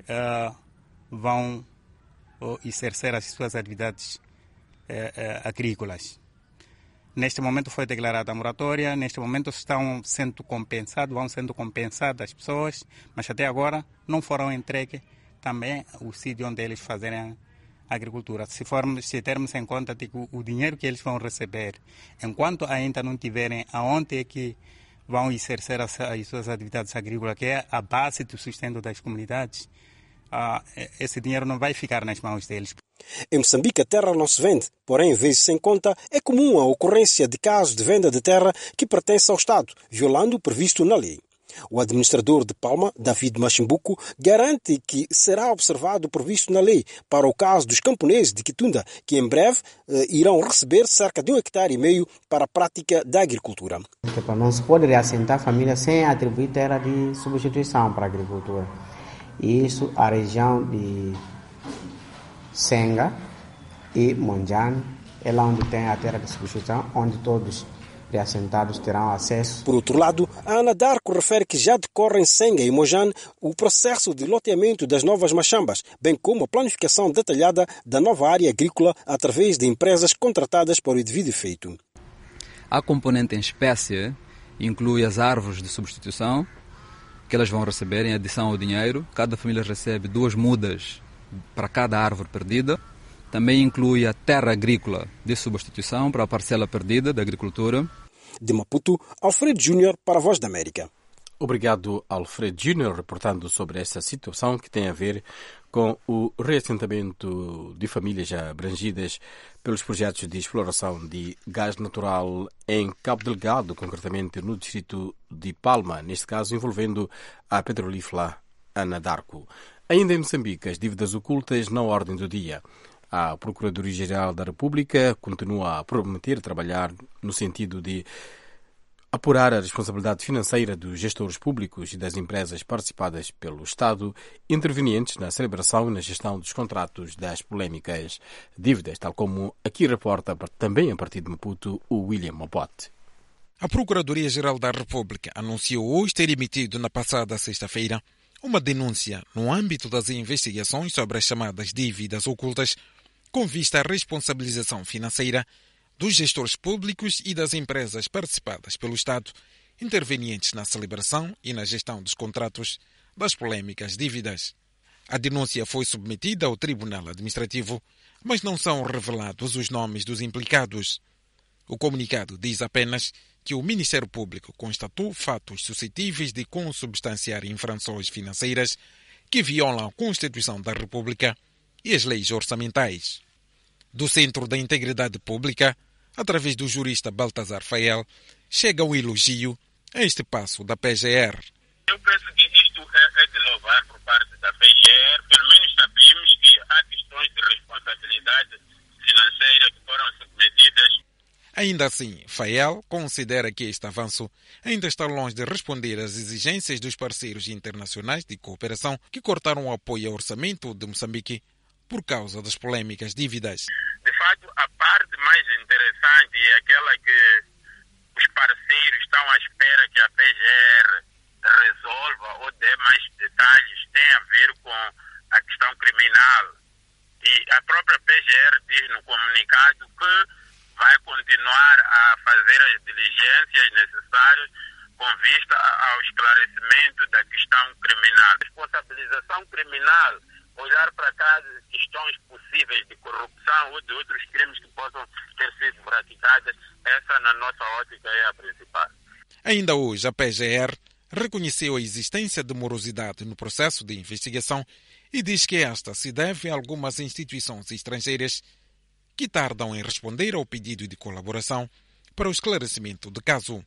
vão exercer as suas atividades agrícolas. Neste momento foi declarada a moratória, neste momento vão sendo compensadas as pessoas, mas até agora não foram entregues também o sítio onde eles fazerem agricultura. Se termos em conta que o dinheiro que eles vão receber, enquanto ainda não tiverem aonde é que vão exercer as suas atividades agrícolas, que é a base do sustento das comunidades, esse dinheiro não vai ficar nas mãos deles. Em Moçambique a terra não se vende, porém, vezes sem conta, é comum a ocorrência de casos de venda de terra que pertence ao Estado, violando o previsto na lei. O administrador de Palma, David Machimbuco, garante que será observado o previsto na lei para o caso dos camponeses de Quitunda, que em breve irão receber cerca de 1,5 hectares para a prática da agricultura. Não se pode reassentar a família sem atribuir terra de substituição para a agricultura. E isso a região de Senga e Monjane é lá onde tem a terra de substituição, onde todos reassentados terão acesso. Por outro lado, a Anadarko refere que já decorre em Senga e Monjane o processo de loteamento das novas machambas, bem como a planificação detalhada da nova área agrícola através de empresas contratadas para o devido efeito. A componente em espécie inclui as árvores de substituição, que elas vão receber em adição ao dinheiro. Cada família recebe 2 mudas para cada árvore perdida. Também inclui a terra agrícola de substituição para a parcela perdida da agricultura. De Maputo, Alfredo Júnior para a Voz da América. Obrigado, Alfredo Júnior, reportando sobre essa situação que tem a ver com o reassentamento de famílias abrangidas pelos projetos de exploração de gás natural em Cabo Delgado, concretamente no distrito de Palma, neste caso envolvendo a petrolífera Anadarko. Ainda em Moçambique, as dívidas ocultas na ordem do dia. A Procuradoria-Geral da República continua a prometer trabalhar no sentido de apurar a responsabilidade financeira dos gestores públicos e das empresas participadas pelo Estado, intervenientes na celebração e na gestão dos contratos das polémicas dívidas, tal como aqui reporta também a partir de Maputo o William Mopote. A Procuradoria-Geral da República anunciou hoje ter emitido na passada sexta-feira uma denúncia no âmbito das investigações sobre as chamadas dívidas ocultas com vista à responsabilização financeira dos gestores públicos e das empresas participadas pelo Estado, intervenientes na celebração e na gestão dos contratos das polêmicas dívidas. A denúncia foi submetida ao Tribunal Administrativo, mas não são revelados os nomes dos implicados. O comunicado diz apenas que o Ministério Público constatou fatos suscetíveis de consubstanciar infrações financeiras que violam a Constituição da República e as leis orçamentais. Do Centro da Integridade Pública, através do jurista Baltazar Fael, chega um elogio a este passo da PGR. Eu penso que isto é de louvar por parte da PGR. Pelo menos sabemos que há questões de responsabilidade financeira que foram submetidas. Ainda assim, Fael considera que este avanço ainda está longe de responder às exigências dos parceiros internacionais de cooperação que cortaram o apoio ao orçamento de Moçambique por causa das polêmicas dívidas. De fato, a parte mais interessante é aquela que os parceiros estão à espera que a PGR resolva ou dê mais detalhes, tem a ver com a questão criminal. E a própria PGR diz no comunicado que vai continuar a fazer as diligências necessárias com vista ao esclarecimento da questão criminal. Responsabilização criminal, olhar para casos, questões possíveis de corrupção ou de outros crimes que possam ter sido praticados, essa na nossa ótica é a principal. Ainda hoje, a PGR reconheceu a existência de morosidade no processo de investigação e diz que esta se deve a algumas instituições estrangeiras que tardam em responder ao pedido de colaboração para o esclarecimento do caso.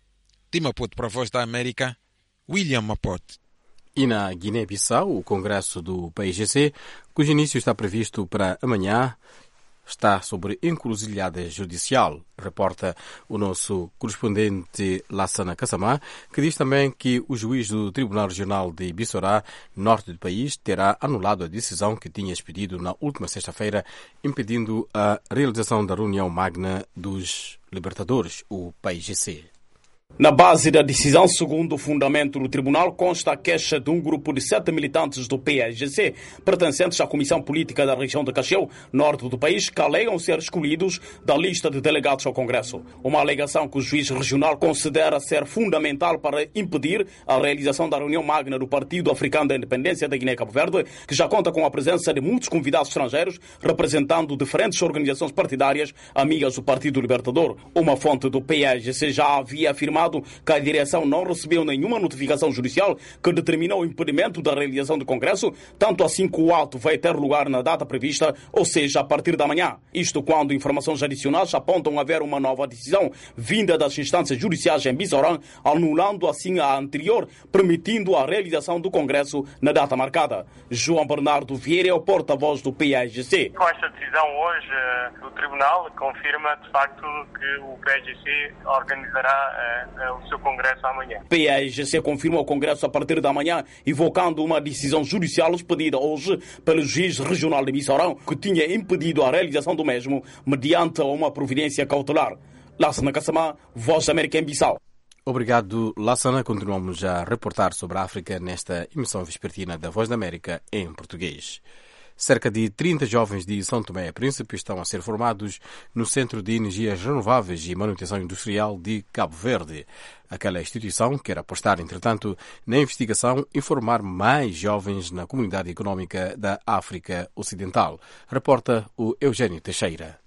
De Maputo para a Voz da América, William Mapote. E na Guiné-Bissau, o Congresso do PAIGC, cujo início está previsto para amanhã, está sobre encruzilhada judicial, reporta o nosso correspondente Lassana Kassamá, que diz também que o juiz do Tribunal Regional de Bissorá, norte do país, terá anulado a decisão que tinha expedido na última sexta-feira, impedindo a realização da reunião magna dos Libertadores, o PAIGC. Na base da decisão, segundo o fundamento do tribunal, consta a queixa de um grupo de 7 militantes do PAIGC, pertencentes à Comissão Política da região de Cacheu, norte do país, que alegam ser excluídos da lista de delegados ao Congresso. Uma alegação que o juiz regional considera ser fundamental para impedir a realização da reunião magna do Partido Africano da Independência da Guiné-Cabo Verde, que já conta com a presença de muitos convidados estrangeiros, representando diferentes organizações partidárias amigas do Partido Libertador. Uma fonte do PAIGC já havia afirmado que a direção não recebeu nenhuma notificação judicial que determinou o impedimento da realização do Congresso, tanto assim que o ato vai ter lugar na data prevista, ou seja, a partir da manhã. Isto quando informações adicionais apontam haver uma nova decisão vinda das instâncias judiciais em Bissorã, anulando assim a anterior, permitindo a realização do Congresso na data marcada. João Bernardo Vieira é o porta-voz do PAIGC. Com esta decisão hoje do Tribunal, confirma de facto que o PAIGC organizará o seu Congresso amanhã. PAIGC confirma o Congresso a partir da manhã, invocando uma decisão judicial expedida hoje pelo juiz regional de Bissorã, que tinha impedido a realização do mesmo mediante uma providência cautelar. Lassana Kassamá, Voz da América em Bissau. Obrigado, Lassana. Continuamos a reportar sobre a África nesta emissão vespertina da Voz da América em português. Cerca de 30 jovens de São Tomé e Príncipe estão a ser formados no Centro de Energias Renováveis e Manutenção Industrial de Cabo Verde. Aquela instituição quer apostar, entretanto, na investigação e formar mais jovens na comunidade económica da África Ocidental. Reporta o Eugênio Teixeira.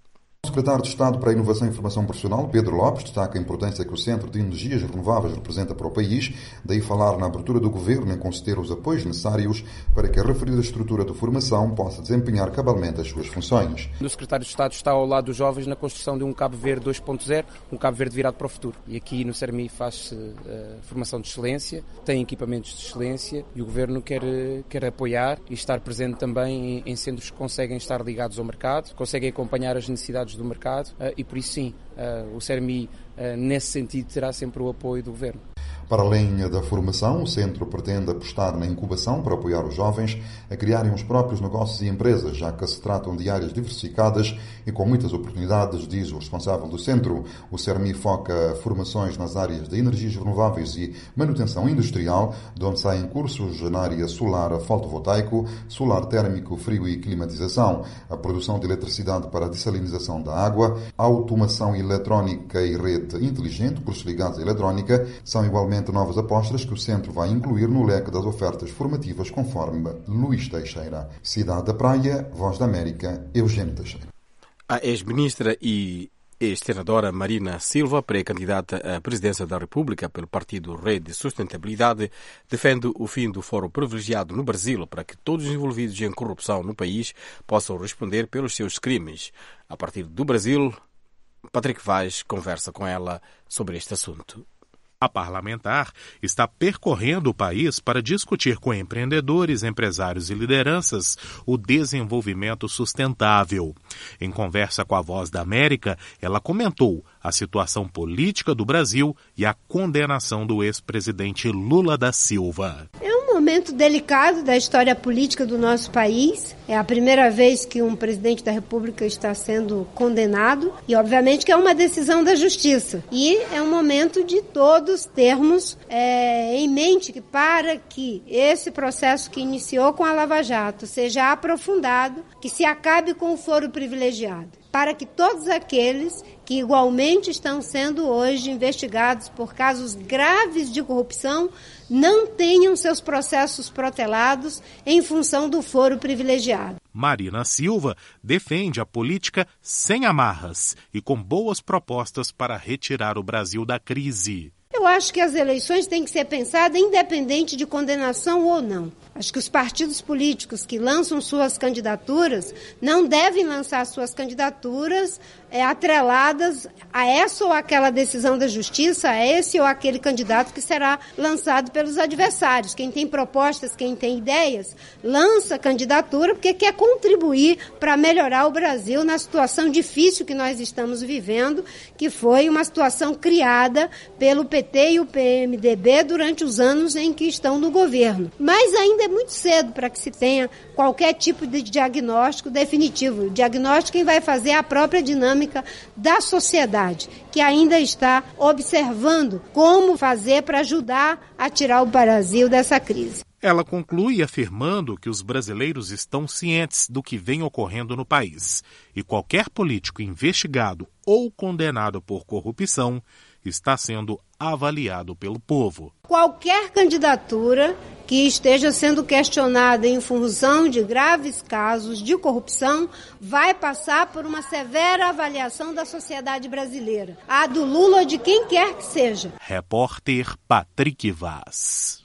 O secretário de Estado para a Inovação e Formação Profissional, Pedro Lopes, destaca a importância que o Centro de Energias Renováveis representa para o país, daí falar na abertura do Governo em conceder os apoios necessários para que a referida estrutura de formação possa desempenhar cabalmente as suas funções. O secretário de Estado está ao lado dos jovens na construção de um Cabo Verde 2.0, um Cabo Verde virado para o futuro. E aqui no CERMI faz-se formação de excelência, tem equipamentos de excelência e o Governo quer apoiar e estar presente também em centros que conseguem estar ligados ao mercado, conseguem acompanhar as necessidades do mercado e por isso sim, o CERMI nesse sentido terá sempre o apoio do Governo. Para além da formação, o Centro pretende apostar na incubação para apoiar os jovens a criarem os próprios negócios e empresas, já que se tratam de áreas diversificadas e com muitas oportunidades, diz o responsável do Centro. O CERMI foca formações nas áreas de energias renováveis e manutenção industrial, de onde saem cursos na área solar fotovoltaico, solar térmico, frio e climatização, a produção de eletricidade para a dessalinização da água, automação eletrónica e rede inteligente, cursos ligados à eletrónica, são igualmente novas apostas que o Centro vai incluir no leque das ofertas formativas, conforme Luís Teixeira. Cidade da Praia, Voz da América, Eugênio Teixeira. A ex-ministra e ex-senadora Marina Silva, pré-candidata à presidência da República pelo partido Rede de Sustentabilidade, defende o fim do foro privilegiado no Brasil para que todos os envolvidos em corrupção no país possam responder pelos seus crimes. A partir do Brasil, Patrick Vaz conversa com ela sobre este assunto. A parlamentar está percorrendo o país para discutir com empreendedores, empresários e lideranças o desenvolvimento sustentável. Em conversa com a Voz da América, ela comentou a situação política do Brasil e a condenação do ex-presidente Lula da Silva. É um momento delicado da história política do nosso país. É a primeira vez que um presidente da República está sendo condenado e, obviamente, que é uma decisão da Justiça. E é um momento de todos termos em mente que para que esse processo que iniciou com a Lava Jato seja aprofundado, que se acabe com o foro privilegiado, para que todos aqueles que igualmente estão sendo hoje investigados por casos graves de corrupção não tenham seus processos protelados em função do foro privilegiado. Marina Silva defende a política sem amarras e com boas propostas para retirar o Brasil da crise. Eu acho que as eleições têm que ser pensadas independente de condenação ou não. Acho que os partidos políticos que lançam suas candidaturas não devem lançar suas candidaturas atreladas a essa ou aquela decisão da Justiça, a esse ou aquele candidato que será lançado pelos adversários. Quem tem propostas, quem tem ideias, lança candidatura porque quer contribuir para melhorar o Brasil na situação difícil que nós estamos vivendo, que foi uma situação criada pelo PT e o PMDB durante os anos em que estão no governo. Mas ainda é muito cedo para que se tenha qualquer tipo de diagnóstico definitivo. O diagnóstico quem vai fazer é a própria dinâmica da sociedade, que ainda está observando como fazer para ajudar a tirar o Brasil dessa crise. Ela conclui afirmando que os brasileiros estão cientes do que vem ocorrendo no país e qualquer político investigado ou condenado por corrupção está sendo avaliado pelo povo. Qualquer candidatura que esteja sendo questionada em função de graves casos de corrupção vai passar por uma severa avaliação da sociedade brasileira. A do Lula ou de quem quer que seja. Repórter Patrick Vaz.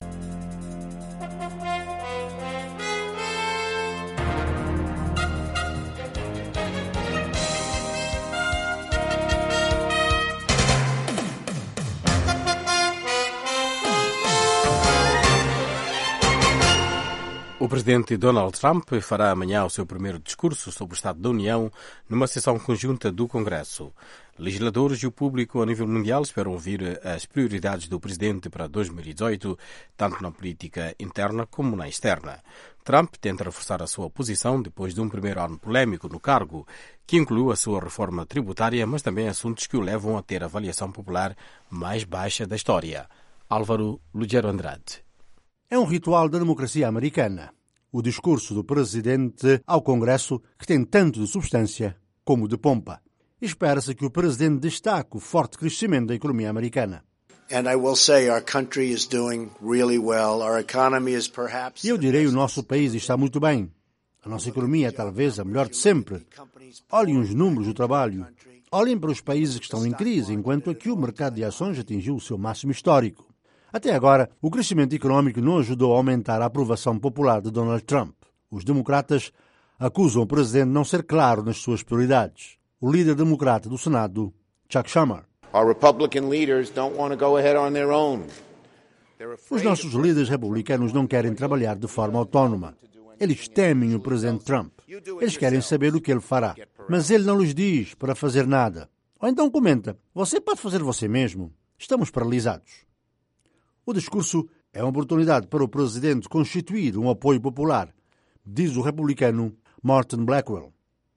O presidente Donald Trump fará amanhã o seu primeiro discurso sobre o Estado da União numa sessão conjunta do Congresso. Legisladores e o público a nível mundial esperam ouvir as prioridades do presidente para 2018, tanto na política interna como na externa. Trump tenta reforçar a sua posição depois de um primeiro ano polémico no cargo, que incluiu a sua reforma tributária, mas também assuntos que o levam a ter a avaliação popular mais baixa da história. Álvaro Lugero Andrade. É um ritual da democracia americana, o discurso do presidente ao Congresso, que tem tanto de substância como de pompa. Espera-se que o presidente destaque o forte crescimento da economia americana. E eu direi o nosso país está muito bem. A nossa economia é talvez a melhor de sempre. Olhem os números do trabalho. Olhem para os países que estão em crise, enquanto aqui o mercado de ações atingiu o seu máximo histórico. Até agora, o crescimento económico não ajudou a aumentar a aprovação popular de Donald Trump. Os democratas acusam o presidente de não ser claro nas suas prioridades. O líder democrata do Senado, Chuck Schumer. Os nossos líderes republicanos não querem trabalhar de forma autónoma. Eles temem o presidente Trump. Eles querem saber o que ele fará. Mas ele não lhes diz para fazer nada. Ou então comenta, você pode fazer você mesmo. Estamos paralisados. O discurso é uma oportunidade para o presidente constituir um apoio popular, diz o republicano Martin Blackwell.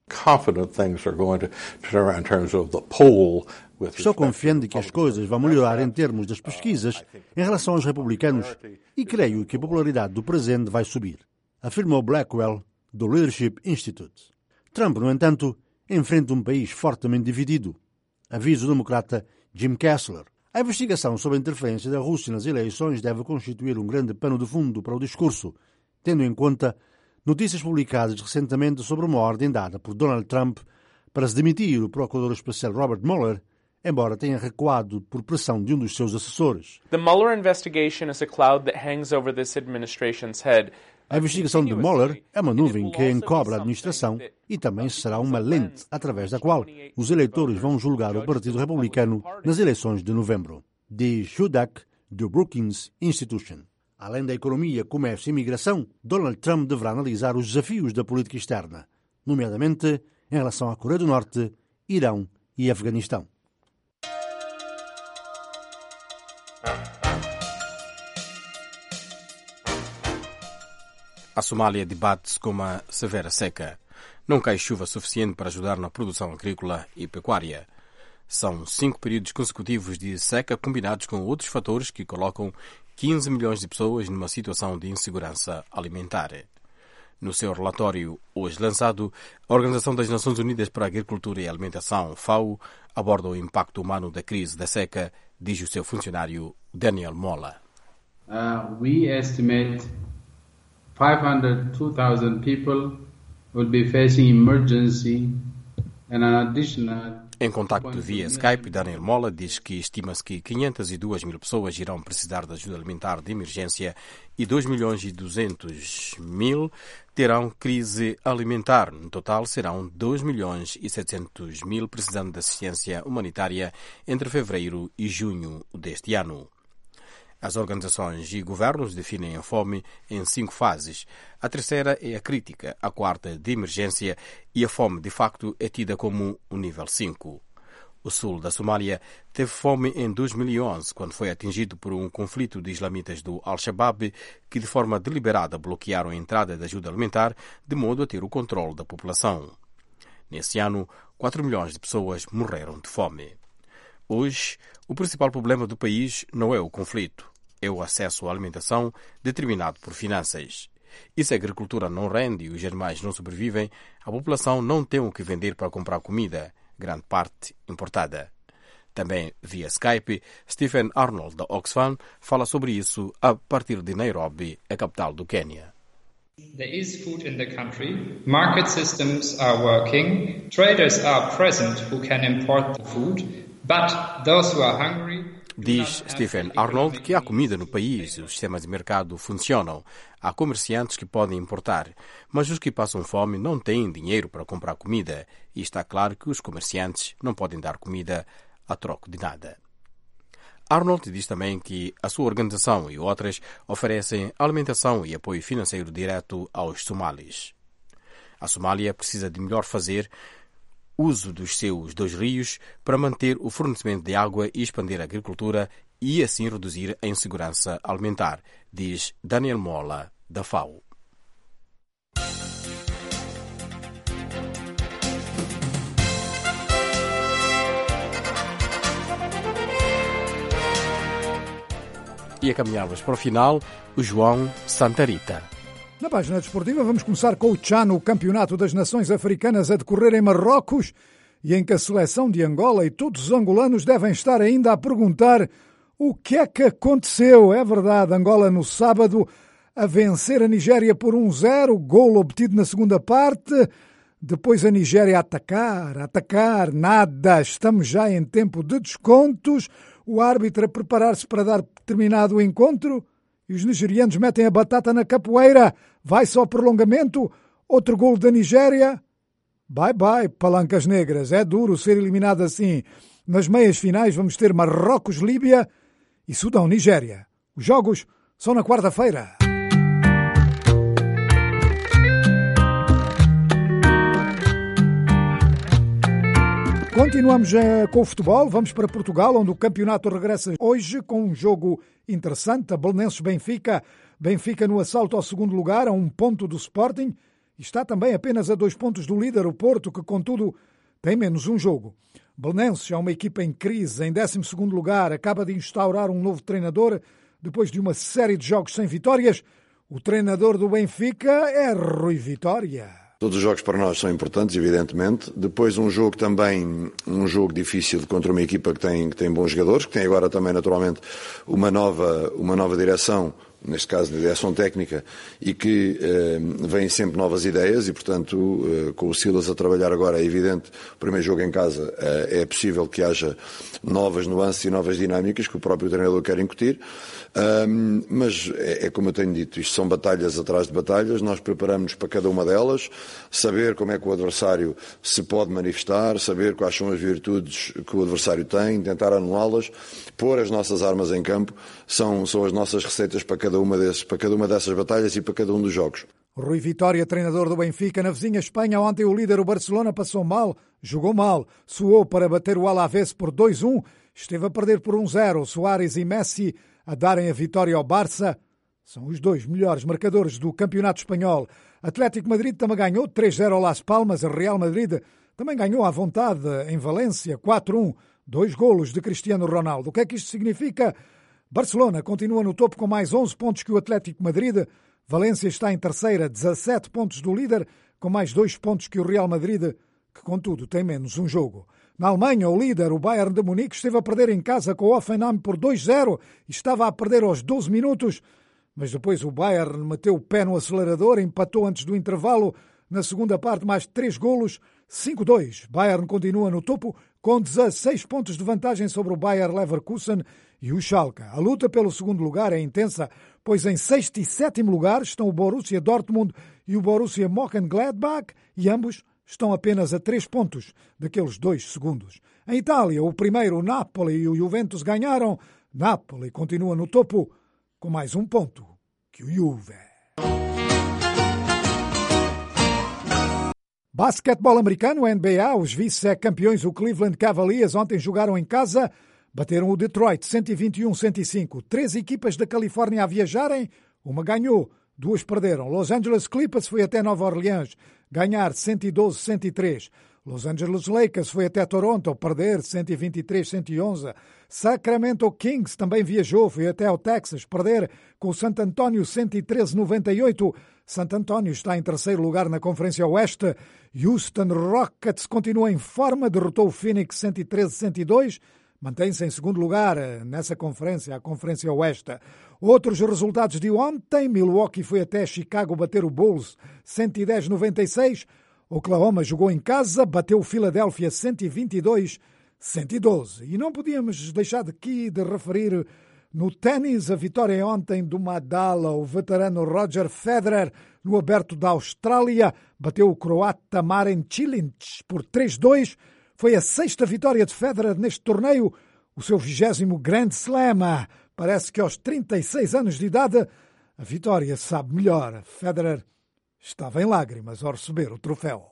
Estou confiante que as coisas vão melhorar em termos das pesquisas em relação aos republicanos e creio que a popularidade do presidente vai subir, afirmou Blackwell do Leadership Institute. Trump, no entanto, enfrenta um país fortemente dividido, avisa o democrata Jim Kessler. A investigação sobre a interferência da Rússia nas eleições deve constituir um grande pano de fundo para o discurso, tendo em conta notícias publicadas recentemente sobre uma ordem dada por Donald Trump para se demitir o procurador especial Robert Mueller, embora tenha recuado por pressão de um dos seus assessores. The Mueller investigation is a cloud that hangs over this administration's head. A investigação de Mueller é uma nuvem que encobre a administração e também será uma lente através da qual os eleitores vão julgar o Partido Republicano nas eleições de novembro, diz Hudak, do Brookings Institution. Além da economia, comércio e imigração, Donald Trump deverá analisar os desafios da política externa, nomeadamente em relação à Coreia do Norte, Irão e Afeganistão. A Somália debate-se com uma severa seca. Não cai chuva suficiente para ajudar na produção agrícola e pecuária. São 5 períodos consecutivos de seca combinados com outros fatores que colocam 15 milhões de pessoas numa situação de insegurança alimentar. No seu relatório hoje lançado, a Organização das Nações Unidas para a Agricultura e Alimentação, FAO, aborda o impacto humano da crise da seca, diz o seu funcionário Daniel Mola. We estimate 502,000 people will be facing emergency and an additional. Em contacto via Skype, Daniel Mola diz que estima-se que 502 mil pessoas irão precisar de ajuda alimentar de emergência e 2.200.000 terão crise alimentar. No total, serão 2.700.000 precisando de assistência humanitária entre fevereiro e junho deste ano. As organizações e governos definem a fome em 5 fases. A terceira é a crítica, a quarta de emergência e a fome de facto é tida como o nível 5. O sul da Somália teve fome em 2011, quando foi atingido por um conflito de islamitas do Al-Shabaab que de forma deliberada bloquearam a entrada de ajuda alimentar de modo a ter o controle da população. Nesse ano, 4 milhões de pessoas morreram de fome. Hoje, o principal problema do país não é o conflito. É o acesso à alimentação determinado por finanças. E se a agricultura não rende e os animais não sobrevivem, a população não tem o que vender para comprar comida, grande parte importada. Também via Skype, Stephen Arnold, da Oxfam, fala sobre isso a partir de Nairobi, a capital do Quênia. There is food in the country, market systems are working, traders are present who can import the food, but those who are hungry. Diz Stephen Arnold que há comida no país, os sistemas de mercado funcionam, há comerciantes que podem importar, mas os que passam fome não têm dinheiro para comprar comida e está claro que os comerciantes não podem dar comida a troco de nada. Arnold diz também que a sua organização e outras oferecem alimentação e apoio financeiro direto aos somalis. A Somália precisa de melhor fazer uso dos seus 2 rios para manter o fornecimento de água e expandir a agricultura e assim reduzir a insegurança alimentar, diz Daniel Mola, da FAO. E a caminharmos para o final, o João Santa Rita. Na página desportiva vamos começar com o CHAN, o Campeonato das Nações Africanas, a decorrer em Marrocos, e em que a seleção de Angola e todos os angolanos devem estar ainda a perguntar o que é que aconteceu. É verdade, Angola no sábado a vencer a Nigéria por 1-0, golo obtido na segunda parte. Depois a Nigéria a atacar, nada. Estamos já em tempo de descontos. O árbitro a preparar-se para dar terminado o encontro. E os nigerianos metem a batata na capoeira. Vai-se ao prolongamento. Outro golo da Nigéria. Bye, palancas negras. É duro ser eliminado assim. Nas meias finais vamos ter Marrocos-Líbia e Sudão-Nigéria. Os jogos são na quarta-feira. Continuamos com o futebol, vamos para Portugal, onde o campeonato regressa hoje com um jogo interessante, a Belenenses-Benfica. Benfica no assalto ao segundo lugar, a 1 ponto do Sporting, e está também apenas a 2 pontos do líder, o Porto, que contudo tem menos um jogo. Belenenses é uma equipa em crise, em 12º lugar, acaba de instaurar um novo treinador, depois de uma série de jogos sem vitórias. O treinador do Benfica é Rui Vitória. Todos os jogos para nós são importantes, evidentemente. Depois um jogo também, um jogo difícil contra uma equipa que tem bons jogadores, que tem agora também naturalmente uma nova direção, neste caso de direção técnica, e que vêm sempre novas ideias e, portanto, com o Silas a trabalhar agora, é evidente, o primeiro jogo em casa é possível que haja novas nuances e novas dinâmicas que o próprio treinador quer incutir, mas é como eu tenho dito, isto são batalhas atrás de batalhas, nós preparamos para cada uma delas, saber como é que o adversário se pode manifestar, saber quais são as virtudes que o adversário tem, tentar anulá-las, pôr as nossas armas em campo, são as nossas receitas para cada uma dessas batalhas e para cada um dos jogos. Rui Vitória, treinador do Benfica, na vizinha Espanha, ontem o líder, o Barcelona, passou mal, jogou mal, suou para bater o Alavés por 2-1, esteve a perder por 1-0, Suárez e Messi a darem a vitória ao Barça. São os 2 melhores marcadores do campeonato espanhol. Atlético Madrid também ganhou 3-0 ao Las Palmas, a Real Madrid também ganhou à vontade em Valência, 4-1, 2 golos de Cristiano Ronaldo. O que é que isto significa? Barcelona continua no topo com mais 11 pontos que o Atlético Madrid. Valência está em terceira, 17 pontos do líder, com mais 2 pontos que o Real Madrid, que contudo tem menos um jogo. Na Alemanha, o líder, o Bayern de Munique, esteve a perder em casa com o Hoffenheim por 2-0 e estava a perder aos 12 minutos, mas depois o Bayern meteu o pé no acelerador, empatou antes do intervalo, na segunda parte mais 3 golos, 5-2. Bayern continua no topo com 16 pontos de vantagem sobre o Bayer Leverkusen e o Schalke. A luta pelo segundo lugar é intensa, pois em 6º e 7º lugar estão o Borussia Dortmund e o Borussia Mönchengladbach e ambos estão apenas a 3 pontos daqueles 2 segundos. Em Itália, o primeiro, o Napoli e o Juventus ganharam. Napoli continua no topo com mais 1 ponto que o Juve. Basquetebol americano, NBA, os vice-campeões, o Cleveland Cavaliers, ontem jogaram em casa, bateram o Detroit 121-105. 3 equipas da Califórnia a viajarem, uma ganhou, 2 perderam. Los Angeles Clippers foi até Nova Orleans, ganhar 112-103. Los Angeles Lakers foi até Toronto, perder 123-111. Sacramento Kings também viajou, foi até ao Texas, perder com o San Antonio 113-98. San Antonio está em terceiro lugar na Conferência Oeste. Houston Rockets continua em forma, derrotou o Phoenix 113-102. Mantém-se em segundo lugar nessa conferência, a Conferência Oeste. Outros resultados de ontem, Milwaukee foi até Chicago bater o Bulls 110-96. Oklahoma jogou em casa, bateu o Philadelphia 122-112. E não podíamos deixar de referir no ténis a vitória ontem do Nadal, o veterano Roger Federer, no Aberto da Austrália, bateu o croata Marin Cilic por 3-2. Foi a 6ª vitória de Federer neste torneio, o seu 20º Grand Slam. Parece que aos 36 anos de idade a vitória sabe melhor. Federer estava em lágrimas ao receber o troféu.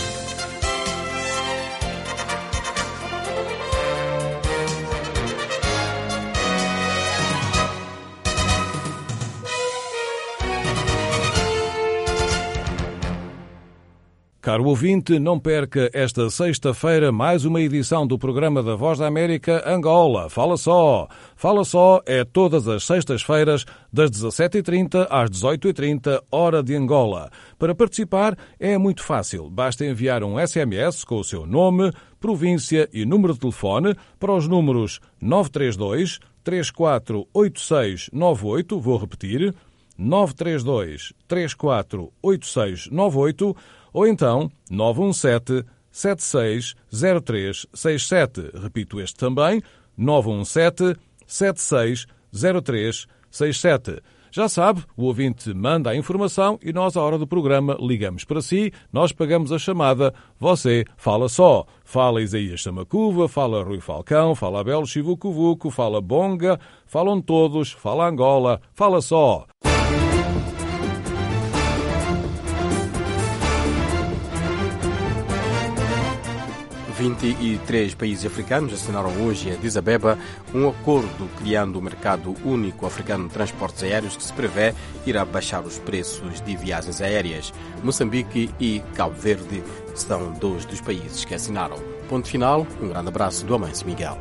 Caro ouvinte, não perca esta sexta-feira mais uma edição do programa da Voz da América Angola. Fala só! Fala só é todas as sextas-feiras, das 17h30 às 18h30, hora de Angola. Para participar é muito fácil. Basta enviar um SMS com o seu nome, província e número de telefone para os números 932 348698, vou repetir, 932 34 8698 ou então 917 760367. Repito este também, 917 760367. Já sabe, o ouvinte manda a informação e nós, à hora do programa, ligamos para si, nós pagamos a chamada, você fala só. Fala Isaías Samacuva, fala Rui Falcão, fala Abel Chivucovuco, fala Bonga, falam todos, fala Angola, fala só. 23 países africanos assinaram hoje em Addis Abeba um acordo criando o mercado único africano de transportes aéreos que se prevê irá baixar os preços de viagens aéreas. Moçambique e Cabo Verde são dois dos países que assinaram. Ponto final, um grande abraço do Amâncio Miguel.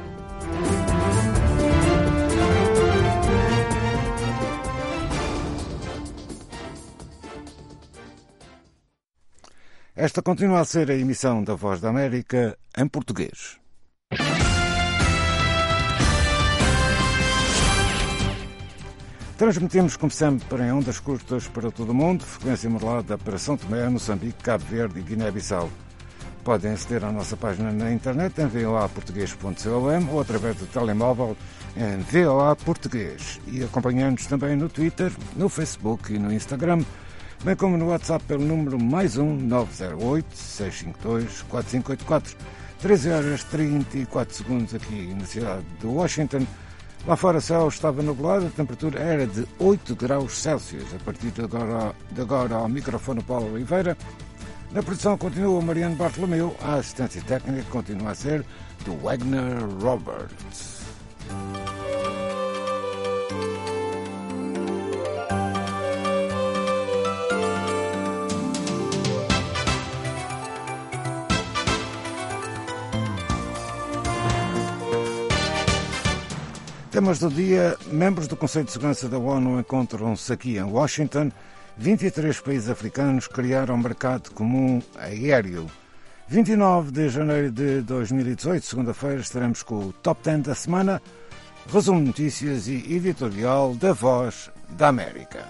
Esta continua a ser a emissão da Voz da América em português. Transmitimos, como sempre, em ondas curtas para todo o mundo, frequência modulada para São Tomé, Moçambique, Cabo Verde e Guiné-Bissau. Podem aceder à nossa página na internet em voaportugues.com ou através do telemóvel em VOA Português e acompanhando-nos também no Twitter, no Facebook e no Instagram, bem como no WhatsApp pelo número +1 908 652 4584. 13h34 aqui na cidade de Washington. Lá fora o céu estava nublado, a temperatura era de 8 graus Celsius. A partir de agora ao microfone Paulo Oliveira. Na produção continua o Mariano Bartolomeu, a assistência técnica continua a ser do Wagner Roberts. Temas do dia. Membros do Conselho de Segurança da ONU encontram-se aqui em Washington. 23 países africanos criaram um mercado comum aéreo. 29 de janeiro de 2018, segunda-feira, estaremos com o Top 10 da semana, resumo de notícias e editorial da Voz da América.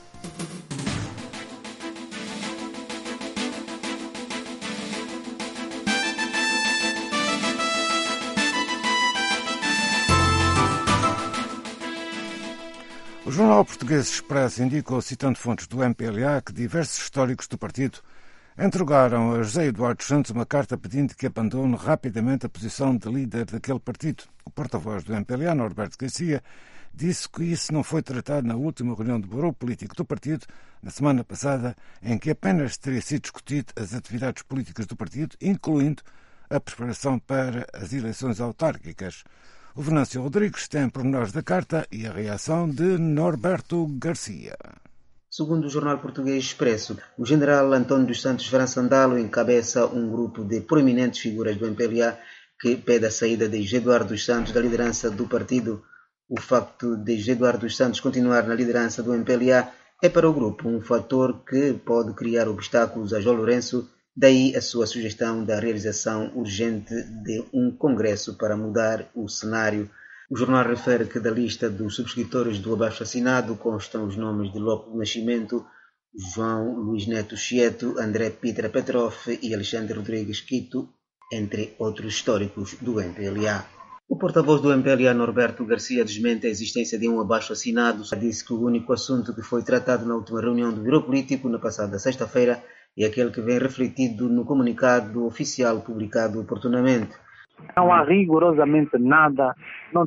O jornal português Expresso indicou, citando fontes do MPLA, que diversos históricos do partido entregaram a José Eduardo dos Santos uma carta pedindo que abandone rapidamente a posição de líder daquele partido. O porta-voz do MPLA, Norberto Garcia, disse que isso não foi tratado na última reunião do Bureau Político do partido, na semana passada, em que apenas teria sido discutido as atividades políticas do partido, incluindo a preparação para as eleições autárquicas. O Venâncio Rodrigues tem pormenores da carta e a reação de Norberto Garcia. Segundo o jornal português Expresso, o general António dos Santos França Andalo encabeça um grupo de proeminentes figuras do MPLA que pede a saída de José Eduardo dos Santos da liderança do partido. O facto de José Eduardo dos Santos continuar na liderança do MPLA é para o grupo um fator que pode criar obstáculos a João Lourenço, daí a sua sugestão da realização urgente de um congresso para mudar o cenário. O jornal refere que da lista dos subscritores do abaixo-assinado constam os nomes de Lopo do Nascimento, João Luís Neto Chieto, André Pitra Petrov e Alexandre Rodrigues Quito, entre outros históricos do MPLA. O porta-voz do MPLA, Norberto Garcia, desmente a existência de um abaixo-assinado. Disse que o único assunto que foi tratado na última reunião do Bureau Político, na passada sexta-feira, é aquele que vem refletido no comunicado oficial publicado oportunamente. Não há rigorosamente nada, não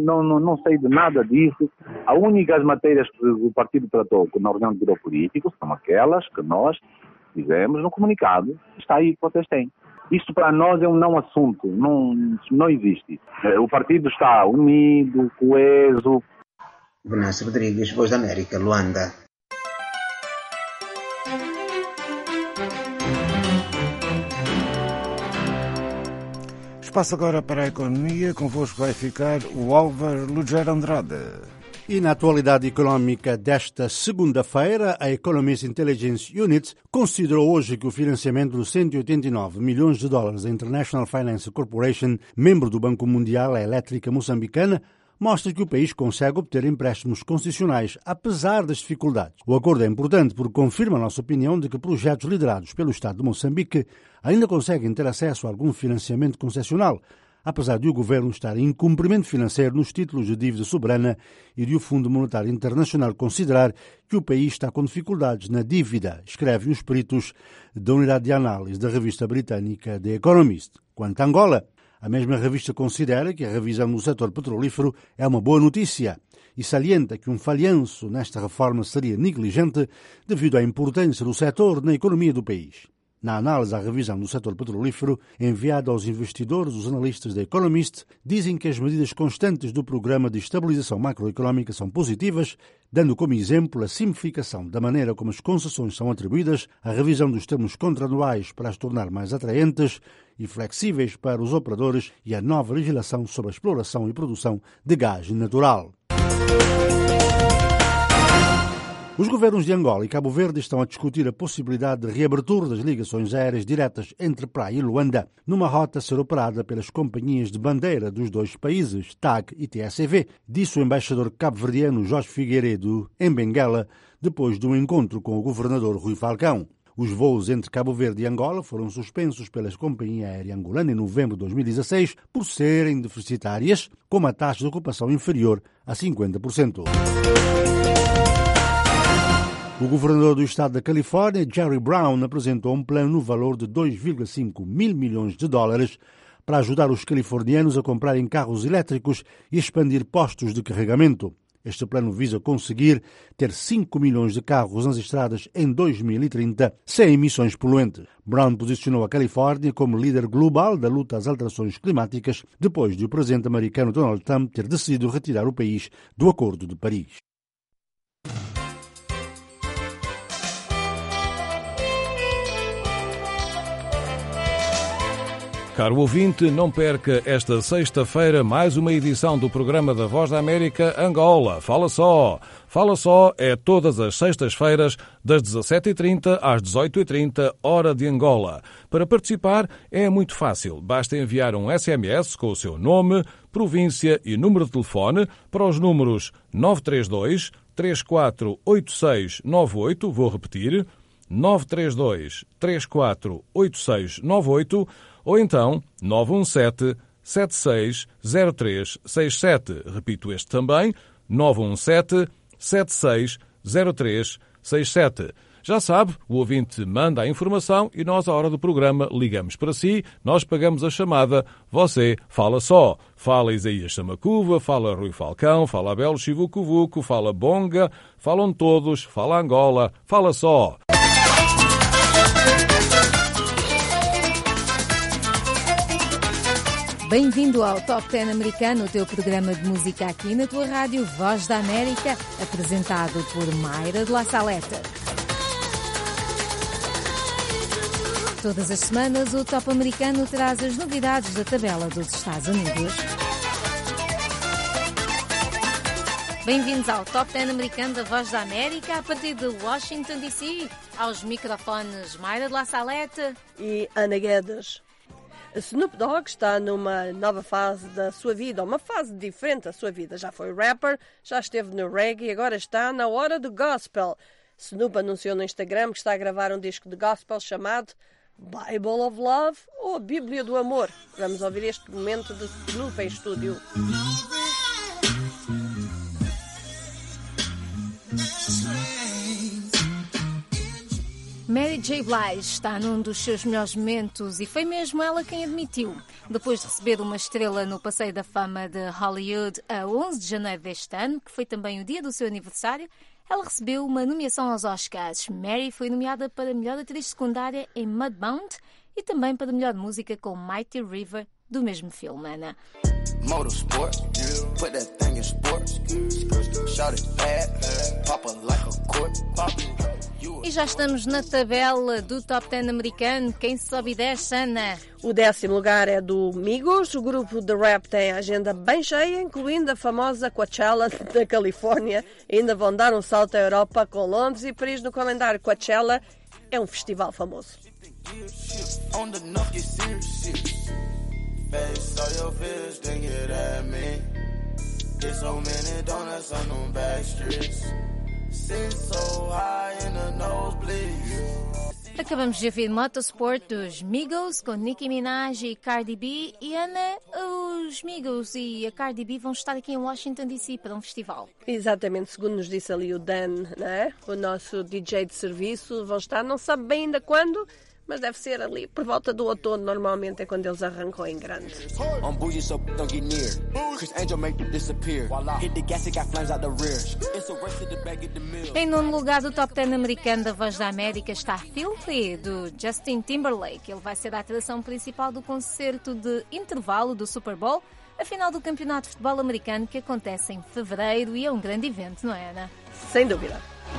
sei de nada disso. As únicas matérias que o partido tratou na reunião do Bureau Político são aquelas que nós fizemos no comunicado. Está aí, vocês têm. Isto para nós é um não assunto, não existe. O partido está unido, coeso. Venâncio Rodrigues, Voz da América, Luanda. Passo agora para a economia. Convosco vai ficar o Álvaro Lugero Andrade. E na atualidade económica desta segunda-feira, a Economist Intelligence Unit considerou hoje que o financiamento de 189 milhões de dólares da International Finance Corporation, membro do Banco Mundial, a elétrica moçambicana, mostra que o país consegue obter empréstimos concessionais, apesar das dificuldades. O acordo é importante porque confirma a nossa opinião de que projetos liderados pelo Estado de Moçambique ainda conseguem ter acesso a algum financiamento concessional, apesar de o governo estar em incumprimento financeiro nos títulos de dívida soberana e de o Fundo Monetário Internacional considerar que o país está com dificuldades na dívida, escrevem os peritos da unidade de análise da revista britânica The Economist. Quanto a Angola, a mesma revista considera que a revisão no setor petrolífero é uma boa notícia e salienta que um falhanço nesta reforma seria negligente devido à importância do setor na economia do país. Na análise à revisão do setor petrolífero, enviada aos investidores, os analistas da Economist dizem que as medidas constantes do Programa de Estabilização Macroeconómica são positivas, dando como exemplo a simplificação da maneira como as concessões são atribuídas, a revisão dos termos contratuais para as tornar mais atraentes e flexíveis para os operadores e a nova legislação sobre a exploração e produção de gás natural. Os governos de Angola e Cabo Verde estão a discutir a possibilidade de reabertura das ligações aéreas diretas entre Praia e Luanda, numa rota a ser operada pelas companhias de bandeira dos dois países, TAG e TSV, disse o embaixador cabo-verdiano Jorge Figueiredo em Benguela, depois de um encontro com o governador Rui Falcão. Os voos entre Cabo Verde e Angola foram suspensos pela companhia aérea angolana em novembro de 2016 por serem deficitárias, com uma taxa de ocupação inferior a 50%. O governador do estado da Califórnia, Jerry Brown, apresentou um plano no valor de 2,5 mil milhões de dólares para ajudar os californianos a comprarem carros elétricos e expandir postos de carregamento. Este plano visa conseguir ter 5 milhões de carros nas estradas em 2030, sem emissões poluentes. Brown posicionou a Califórnia como líder global da luta às alterações climáticas, depois de o presidente americano Donald Trump ter decidido retirar o país do Acordo de Paris. Caro ouvinte, não perca esta sexta-feira mais uma edição do programa da Voz da América Angola. Fala só! Fala só é todas as sextas-feiras, das 17h30 às 18h30, hora de Angola. Para participar é muito fácil. Basta enviar um SMS com o seu nome, província e número de telefone para os números 932 348698, vou repetir, 932 348698, ou então 917-760367. Repito este também, 917-760367. Já sabe, o ouvinte manda a informação e nós, à hora do programa, ligamos para si, nós pagamos a chamada, você fala só. Fala Isaías Samacuva, fala Rui Falcão, fala Abel Chivucuvuco, fala Bonga, falam todos, fala Angola, fala só. Bem-vindo ao Top 10 americano, o teu programa de música aqui na tua rádio Voz da América, apresentado por Mayra de La Saleta. Todas as semanas, o Top americano traz as novidades da tabela dos Estados Unidos. Bem-vindos ao Top 10 americano da Voz da América, a partir de Washington, D.C., aos microfones Mayra de La Saleta e Ana Guedes. Snoop Dogg está numa nova fase da sua vida, uma fase diferente da sua vida. Já foi rapper, já esteve no reggae e agora está na hora do gospel. Snoop anunciou no Instagram que está a gravar um disco de gospel chamado Bible of Love ou a Bíblia do Amor. Vamos ouvir este momento de Snoop em estúdio. Mary J. Blige está num dos seus melhores momentos e foi mesmo ela quem admitiu. Depois de receber uma estrela no Passeio da Fama de Hollywood a 11 de janeiro deste ano, que foi também o dia do seu aniversário, ela recebeu uma nomeação aos Oscars. Mary foi nomeada para melhor atriz secundária em Mudbound e também para melhor música com Mighty River, do mesmo filme, Ana. Motorsport, put that thing in sports. Shout it bad, pop it like a court. E já estamos na tabela do Top 10 americano. Quem sobe e desce, Ana? O 10º lugar é do Migos. O grupo de rap tem a agenda bem cheia, incluindo a famosa Coachella da Califórnia. Ainda vão dar um salto à Europa com Londres e Paris no calendário. Coachella é um festival famoso. Get so many donuts on them back streets. Sit so high in the nosebleeds. Acabamos de ouvir Motorsport dos Migos com Nicki Minaj e Cardi B. E Ana, os Migos e a Cardi B vão estar aqui em Washington DC para um festival. Exatamente, segundo nos disse ali o Dan, né? O nosso DJ de serviço, vão estar, não sabe bem ainda quando, mas deve ser ali por volta do outono, normalmente é quando eles arrancam em grande. Em nono lugar do Top 10 americano da Voz da América está Filthy, do Justin Timberlake. Ele vai ser a atração principal do concerto de intervalo do Super Bowl, a final do Campeonato de Futebol Americano, que acontece em fevereiro e é um grande evento, não é, Ana? Sem dúvida.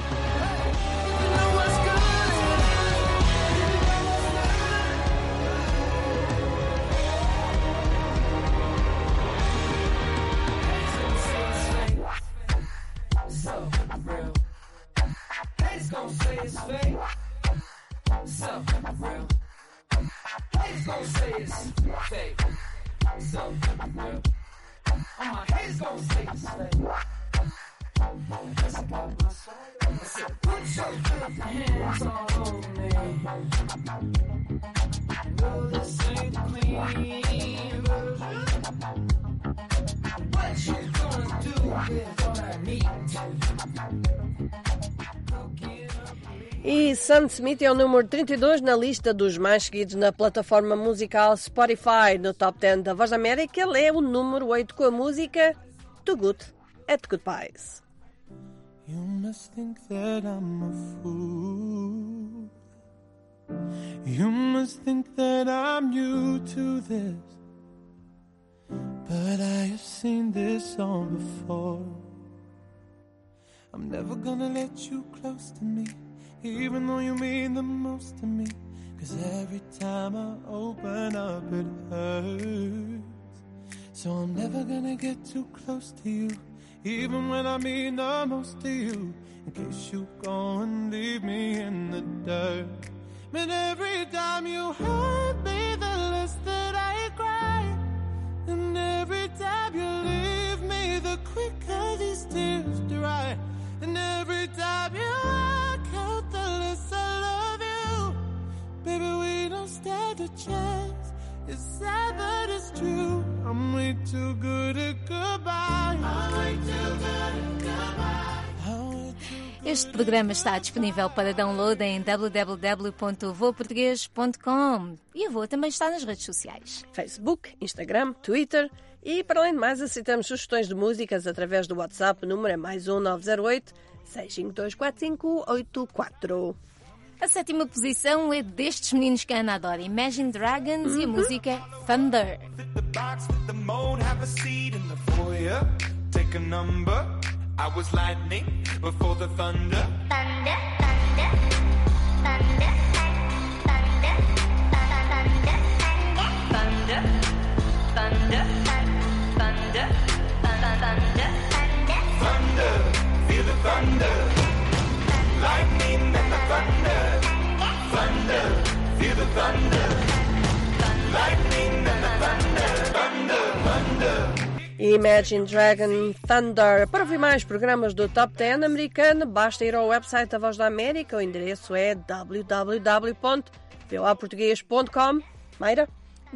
E Sam Smith é o número 32 na lista dos mais seguidos na plataforma musical Spotify. No Top 10 da Voz da América, ele é o número 8 com a música Too Good at Goodbyes. You must think that I'm a fool. You must think that I'm new to this. But I have seen this all before. I'm never gonna let you close to me, even though you mean the most to me. 'Cause every time I open up it hurts. So I'm never gonna get too close to you, even when I mean the most to you, in case you go and leave me in the dirt. But every time you hurt me, the less that I cry. And every time you leave me, the quicker these tears dry. And every time you walk out, the less I love you. Baby, we don't stand a chance. It's sad but it's true. I'm way too good at goodbye. I'm way too good at goodbye. Este programa está disponível para download em www.voaportugues.com e a Voa também está nas redes sociais. Facebook, Instagram, Twitter e, para além de mais, aceitamos sugestões de músicas através do WhatsApp. O número é +1 908 652 4584. A sétima posição é destes meninos que a Ana adora, Imagine Dragons, e a música é Thunder. I was lightning before the thunder. Thunder, thunder, thunder, thunder, thunder, thunder, thunder, thunder, thunder, thunder, feel the thunder, lightning and the thunder, thunder, feel the thunder, lightning and the thunder, thunder, thunder. Imagine Dragon Thunder. Para ouvir mais programas do Top 10 americano, basta ir ao website da Voz da América. O endereço é www.voaportugues.com. Mayra?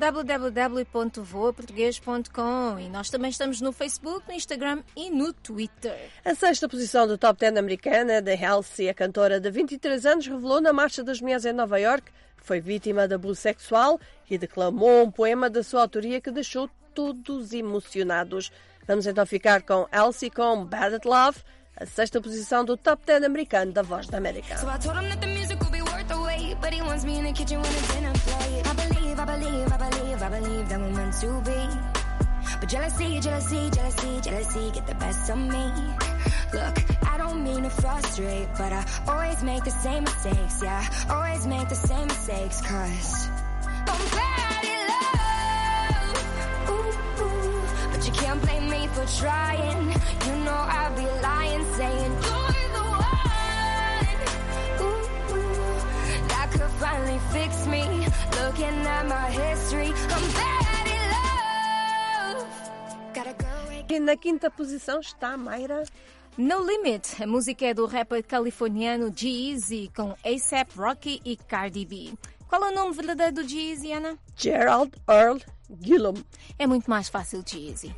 www.voaportugues.com. E nós também estamos no Facebook, no Instagram e no Twitter. A sexta posição do Top 10 americana, da Halsey, a cantora de 23 anos, revelou na Marcha das Mulheres em Nova York que foi vítima de abuso sexual e declamou um poema da sua autoria que deixou todos emocionados. Vamos então ficar com Halsey com Bad at Love, a sexta posição do Top 10 americano da Voz da América. So I told him that the music will be worth the wait, but he wants me in the kitchen when it's dinner plate. I believe that we're meant to be. But jealousy, jealousy, jealousy, jealousy get the best of me. Look, I don't mean to frustrate, but I always make the same mistakes, yeah. Always make the same mistakes, 'cause I'm bad at love. Ooh, ooh. But you can't blame me for trying. You know I'd be lying, saying you're the one. Ooh, ooh. That could finally fix me. Looking at my history, I'm bad at love. Gotta go away. E na quinta posição está a Mayra. No Limit, a música é do rapper californiano G-Eazy com A$AP Rocky e Cardi B. Qual é o nome verdadeiro do G-Eazy, Ana? Gerald Earl Gillum. É muito mais fácil, G-Eazy.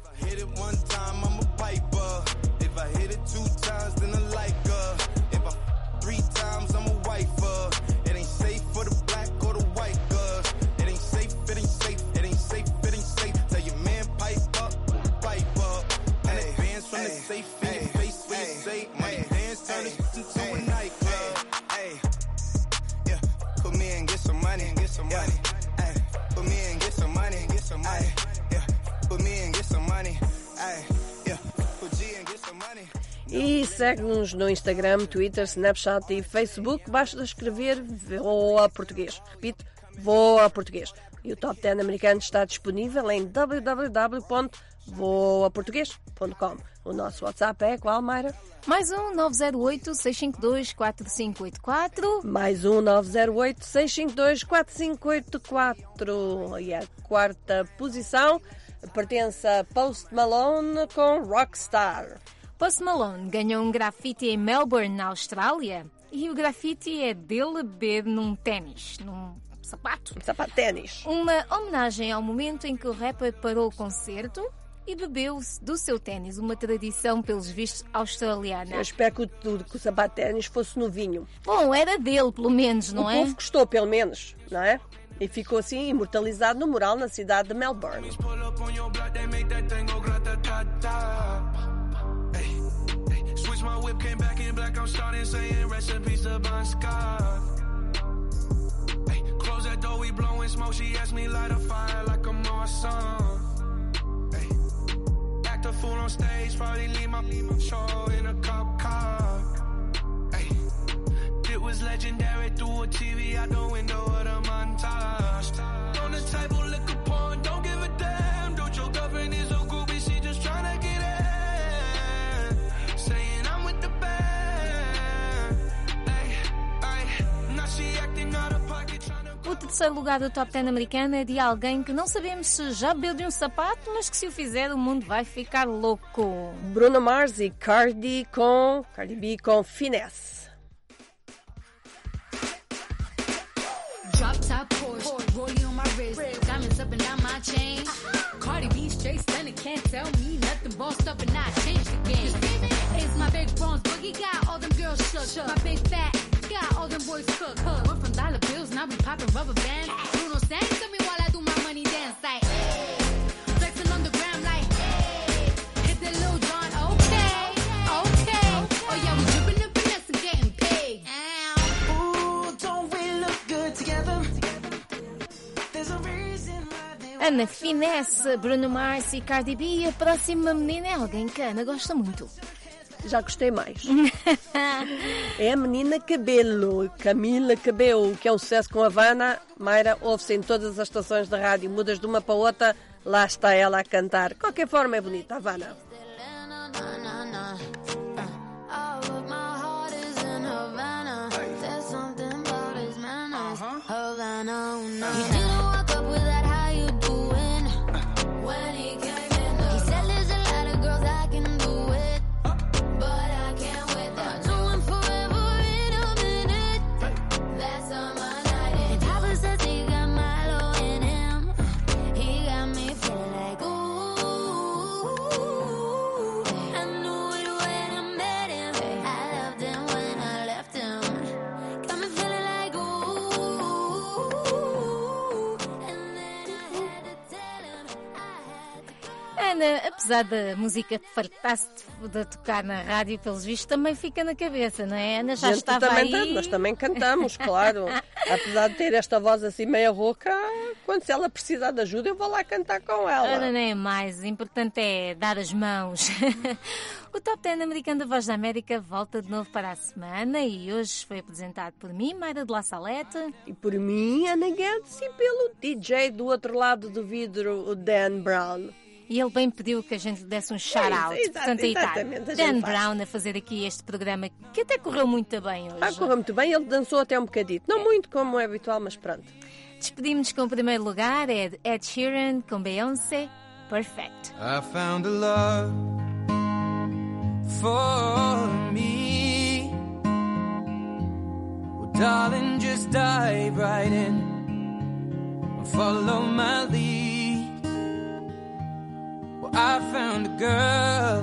E segue-nos no Instagram, Twitter, Snapchat e Facebook. Basta escrever Voa Português. Repito, Voa Português. E o Top 10 americano está disponível em www.voaportugues.com. O nosso WhatsApp é qual, Mayra? Mais um 908-652-4584. Mais um 908-652-4584. E a quarta posição pertence a Post Malone com Rockstar. Post Malone ganhou um grafite em Melbourne, na Austrália, e o grafite é dele beber num ténis, num sapato. Um sapato de ténis. Uma homenagem ao momento em que o rapper parou o concerto e bebeu do seu ténis, uma tradição, pelos vistos, australiana. Eu espero que o sapato de ténis fosse no vinho. Bom, era dele, pelo menos, não é? O povo gostou, pelo menos, não é? E ficou assim imortalizado no mural na cidade de Melbourne. My whip came back in black, I'm starting saying recipes to Bon Scott. Hey, close that door, we blowing smoke. She asked me light a fire like a Marsan. Hey, act a fool on stage, probably leave my show in a cop car. Hey, it was legendary through a TV out the window of the montage. On the table, liquor porn, don't give a damn. Don't your girlfriend is a groupie, she just tryna get in. Saying I'm with the band. Ay, ay, now she acting out of pocket tryna. O terceiro lugar do Top 10 americano é de alguém que não sabemos se já bebeu de um sapato, mas que se o fizer o mundo vai ficar louco. Bruno Mars e Cardi B com Finesse. Drop top Porsche, rollie on my wrist, diamonds up and down my chain. Cardi B straight stunning, can't tell me nothing. Bossed up and I changed the game. It's my big bronze boogie, got all them girls shook. My big fat, got all them boys cooked. Went from dollar bills, now we popping rubber bands. Bruno sang to me while I do my money dance like flexing on the gram like hit the Lil Jon, okay. Oh yeah, we dripping and finesse and getting paid. Ooh, don't we look good together? There's a reason why they Ana Finesse, Bruno Mars e Cardi B. A próxima menina é alguém que a Ana gosta muito. Já gostei mais. É a menina Cabello, Camila Cabello, que é um sucesso com Havana. Mayra, ouve-se em todas as estações da rádio. Mudas de uma para outra, lá está ela a cantar. De qualquer forma é bonita, Havana. Ana, apesar da música fartar-se de tocar na rádio, pelos vistos, também fica na cabeça, não é? Ana já estava aí. Nós também cantamos, claro. Apesar de ter esta voz assim meia rouca, quando se ela precisar de ajuda, eu vou lá cantar com ela. Ana, nem é mais. O importante é dar as mãos. O Top 10 americano da Voz da América volta de novo para a semana e hoje foi apresentado por mim, Mayra de La Salete. E por mim, Ana Guedes, e pelo DJ do outro lado do vidro, o Dan Brown. E ele bem pediu que a gente lhe desse um shout-out. Portanto, aí está. Dan Brown a fazer aqui este programa que até correu muito bem hoje. Correu muito bem, ele dançou até um bocadito. Não muito como é habitual, mas pronto. Despedimos com o primeiro lugar, é Ed Sheeran com Beyoncé. Perfect. I found a love for me. Well, darling, just dive right in. Follow my lead. Well, I found a girl,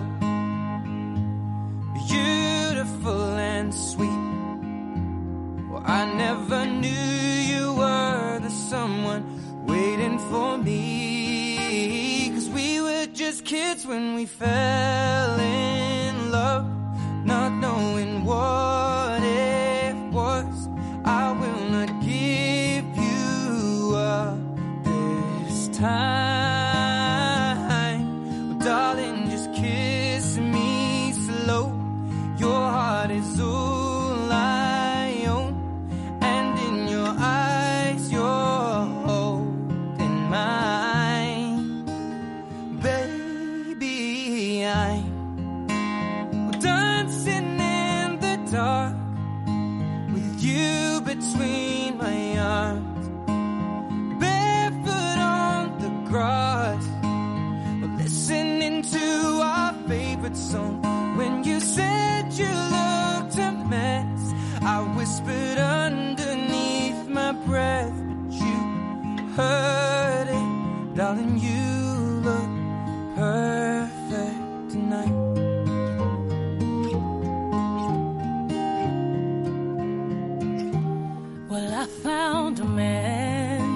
beautiful and sweet. Well, I never knew you were the someone waiting for me. 'Cause we were just kids when we fell in love, not knowing what it was. I will not give you up this time. Well, darling, just kiss me slow. Your heart is all I own, and in your eyes you're holding mine. Baby, I'm dancing in the dark with you between my arms, barefoot on the grass, listening to our favorite song. When you said you looked a mess, I whispered underneath my breath, but you heard it. Darling, you look perfect tonight. Well, I found a man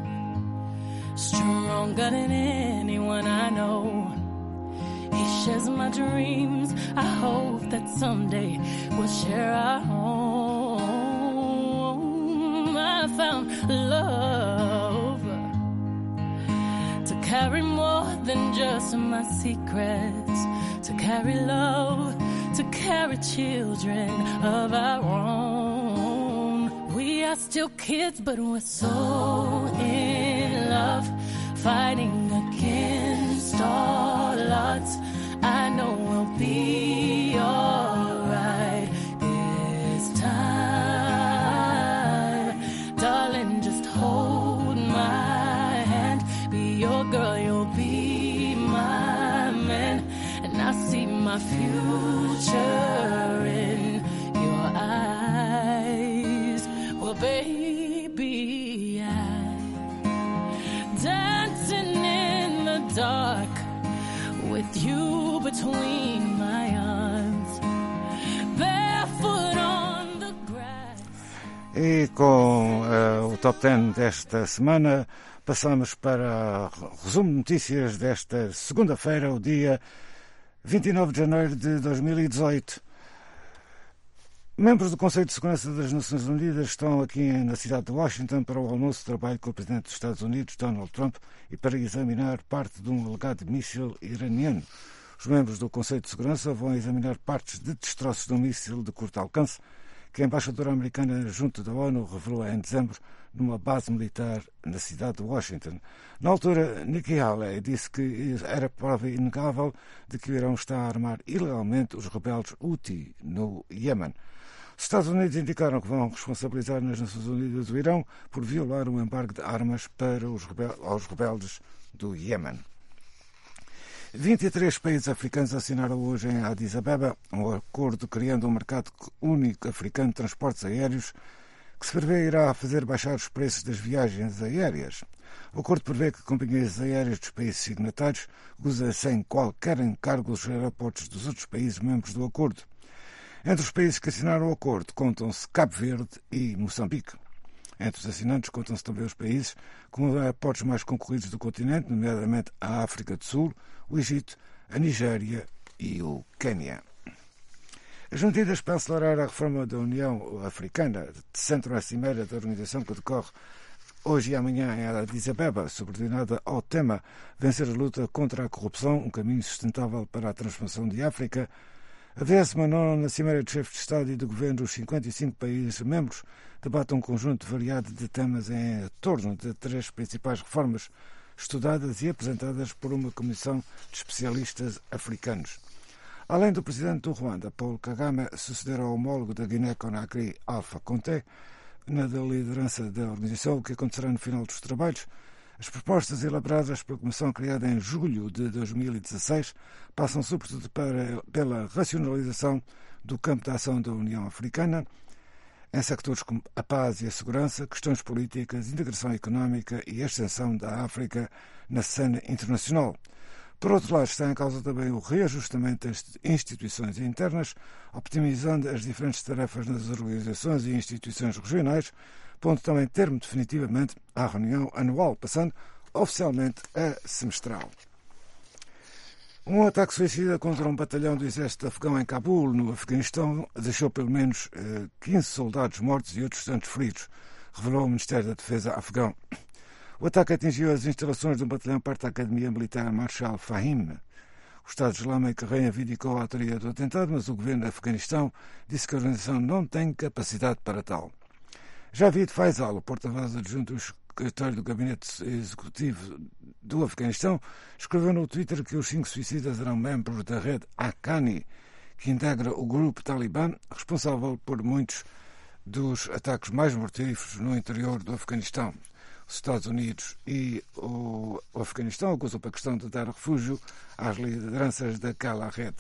stronger than anyone I know. He shares my dreams. I hope that someday we'll share our home. I found love to carry more than just my secrets, to carry love, to carry children of our own. We are still kids, but we're so in love, fighting against all odds. I know we'll be alright this time. Darling, just hold my hand. Be your girl, you'll be my man. And I see my future in your eyes. Well, baby, I'm dancing in the dark with you between my arms, barefoot on the grass. E com o Top 10 desta semana, passamos para o resumo de notícias desta segunda-feira, o dia 29 de janeiro de 2018. Membros do Conselho de Segurança das Nações Unidas estão aqui na cidade de Washington para o almoço de trabalho com o Presidente dos Estados Unidos, Donald Trump, e para examinar parte de um alegado míssil iraniano. Os membros do Conselho de Segurança vão examinar partes de destroços de um míssil de curto alcance que a embaixadora americana junto da ONU revelou em dezembro numa base militar na cidade de Washington. Na altura, Nikki Haley disse que era prova inegável de que o Irão está a armar ilegalmente os rebeldes Houthi no Iémen. Os Estados Unidos indicaram que vão responsabilizar nas Nações Unidas o Irão por violar um embargo de armas para aos rebeldes do Iémen. 23 países africanos assinaram hoje em Addis Abeba um acordo criando um mercado único africano de transportes aéreos que se prevê irá fazer baixar os preços das viagens aéreas. O acordo prevê que companhias aéreas dos países signatários usem sem qualquer encargo os aeroportos dos outros países membros do acordo. Entre os países que assinaram o acordo contam-se Cabo Verde e Moçambique. Entre os assinantes contam-se também os países com os aeroportos mais concorridos do continente, nomeadamente a África do Sul, o Egito, a Nigéria e o Quênia. As medidas para acelerar a reforma da União Africana centram a cimeira da organização que decorre hoje e amanhã em Addis Abeba, subordinada ao tema Vencer a luta contra a corrupção, um caminho sustentável para a transformação de África. A 19ª Cimeira de Chefes de Estado e de Governo dos 55 países membros debate um conjunto variado de temas em torno de 3 principais reformas estudadas e apresentadas por uma comissão de especialistas africanos. Além do presidente do Ruanda, Paul Kagame, sucederá ao homólogo da Guiné-Conakry, Alpha Condé, na liderança da organização, o que acontecerá no final dos trabalhos. As propostas elaboradas pela Comissão criada em julho de 2016 passam sobretudo pela racionalização do campo de ação da União Africana em sectores como a paz e a segurança, questões políticas, integração económica e a extensão da África na cena internacional. Por outro lado, está em causa também o reajustamento das instituições internas, optimizando as diferentes tarefas nas organizações e instituições regionais, pondo também termo definitivamente à reunião anual, passando oficialmente a semestral. Um ataque suicida contra um batalhão do exército afegão em Cabul, no Afeganistão, deixou pelo menos 15 soldados mortos e outros tantos feridos, revelou o Ministério da Defesa afegão. O ataque atingiu as instalações de um batalhão parte da Academia Militar Marshal Fahim. O Estado Islâmico reivindicou a autoria do atentado, mas o governo do Afeganistão disse que a organização não tem capacidade para tal. Javid Faisal, o porta-voz adjunto do secretário do Gabinete Executivo do Afeganistão, escreveu no Twitter que os 5 suicidas eram membros da rede Haqqani, que integra o grupo Talibã, responsável por muitos dos ataques mais mortíferos no interior do Afeganistão. Os Estados Unidos e o Afeganistão acusam o Paquistão de dar refúgio às lideranças daquela rede.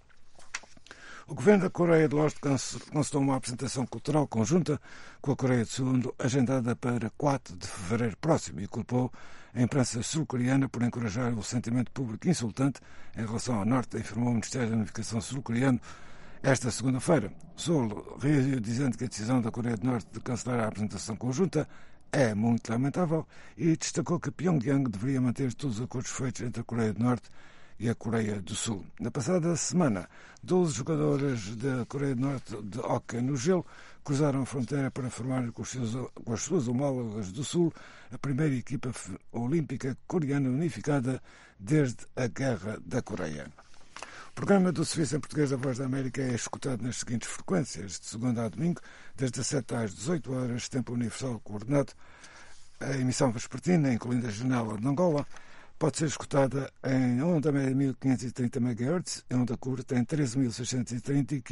O governo da Coreia do Norte cancelou uma apresentação cultural conjunta com a Coreia do Sul, agendada para 4 de fevereiro próximo, e culpou a imprensa sul-coreana por encorajar o sentimento público insultante em relação ao Norte, informou o Ministério da Unificação sul-coreano esta segunda-feira. Seul reagiu dizendo que a decisão da Coreia do Norte de cancelar a apresentação conjunta é muito lamentável e destacou que Pyongyang deveria manter todos os acordos feitos entre a Coreia do Norte e a Coreia do Sul. Na passada semana, 12 jogadores da Coreia do Norte de hóquei no gelo cruzaram a fronteira para formar com as suas homólogas do Sul a primeira equipa olímpica coreana unificada desde a Guerra da Coreia. O programa do Serviço em Português da Voz da América é escutado nas seguintes frequências: de segunda a domingo, desde as 7 às 18 horas, tempo universal coordenado. A emissão vespertina, incluindo a janela de Angola, pode ser escutada em onda média 1530 MHz, em onda curta em 13.630 e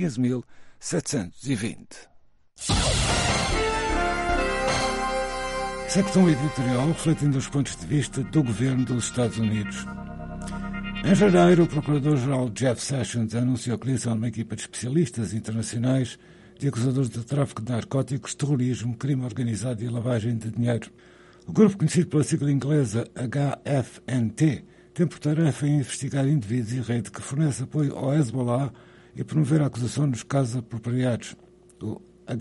15.720. Secção editorial refletindo os pontos de vista do governo dos Estados Unidos. Em janeiro, o Procurador-Geral Jeff Sessions anunciou a criação de uma equipa de especialistas internacionais de acusadores de tráfico de narcóticos, terrorismo, crime organizado e lavagem de dinheiro. O grupo, conhecido pela sigla inglesa HFNT, tem por tarefa investigar indivíduos e rede que fornece apoio ao Hezbollah e promover a acusação nos casos apropriados. O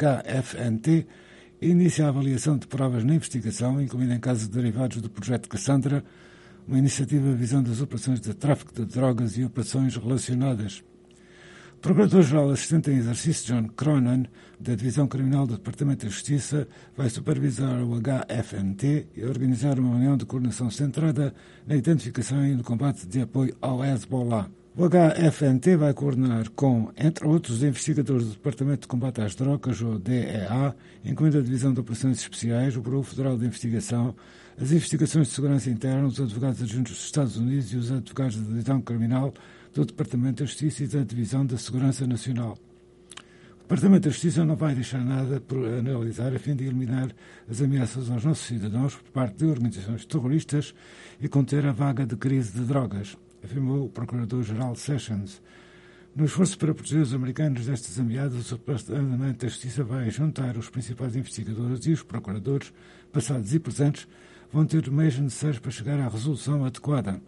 HFNT inicia a avaliação de provas na investigação, incluindo em casos derivados do Projeto Cassandra, uma iniciativa visando as operações de tráfico de drogas e operações relacionadas. O Procurador-Geral Assistente em Exercício John Cronin, da Divisão Criminal do Departamento de Justiça, vai supervisar o HFNT e organizar uma reunião de coordenação centrada na identificação e no combate de apoio ao Hezbollah. O HFNT vai coordenar com, entre outros, investigadores do Departamento de Combate às Drogas, ou DEA, incluindo a Divisão de Operações Especiais, o Bureau Federal de Investigação, as investigações de segurança interna, os advogados adjuntos dos Estados Unidos e os advogados da Divisão Criminal do Departamento da Justiça e da Divisão da Segurança Nacional. O Departamento da Justiça não vai deixar nada por analisar a fim de eliminar as ameaças aos nossos cidadãos por parte de organizações terroristas e conter a vaga de crise de drogas, afirmou o Procurador-Geral Sessions. No esforço para proteger os americanos destas ameaças, o Departamento da Justiça vai juntar os principais investigadores e os procuradores, passados e presentes, vão ter os meios necessários para chegar à resolução adequada.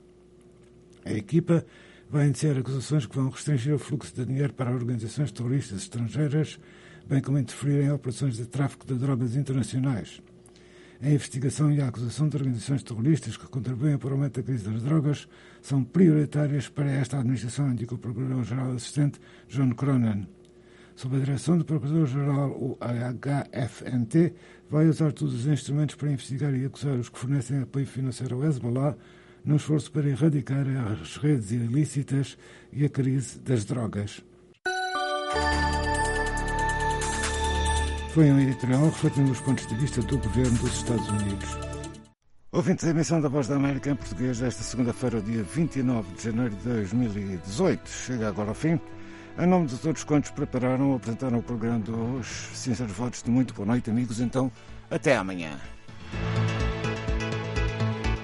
A equipa vai iniciar acusações que vão restringir o fluxo de dinheiro para organizações terroristas estrangeiras, bem como interferir em operações de tráfico de drogas internacionais. A investigação e a acusação de organizações terroristas que contribuem para o aumento da crise das drogas são prioritárias para esta administração, indicou o Procurador-Geral Assistente John Cronin. Sob a direção do Procurador-Geral, o HFNT vai usar todos os instrumentos para investigar e acusar os que fornecem apoio financeiro ao Hezbollah no esforço para erradicar as redes ilícitas e a crise das drogas. Foi um editorial refletindo os pontos de vista do governo dos Estados Unidos. Ouvintes da emissão da Voz da América em português desta segunda-feira, dia 29 de janeiro de 2018. Chega agora ao fim. Em nome de todos quantos prepararam ou apresentaram o programa de hoje, sinceros votos de muito boa noite, amigos. Então, até amanhã.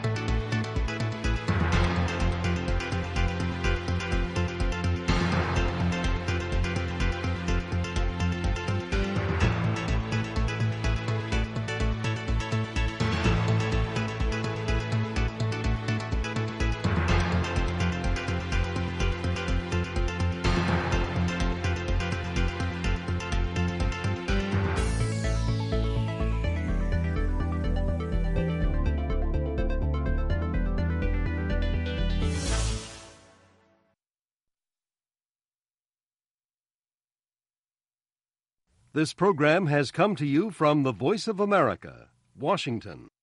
This program has come to you from the Voice of America, Washington.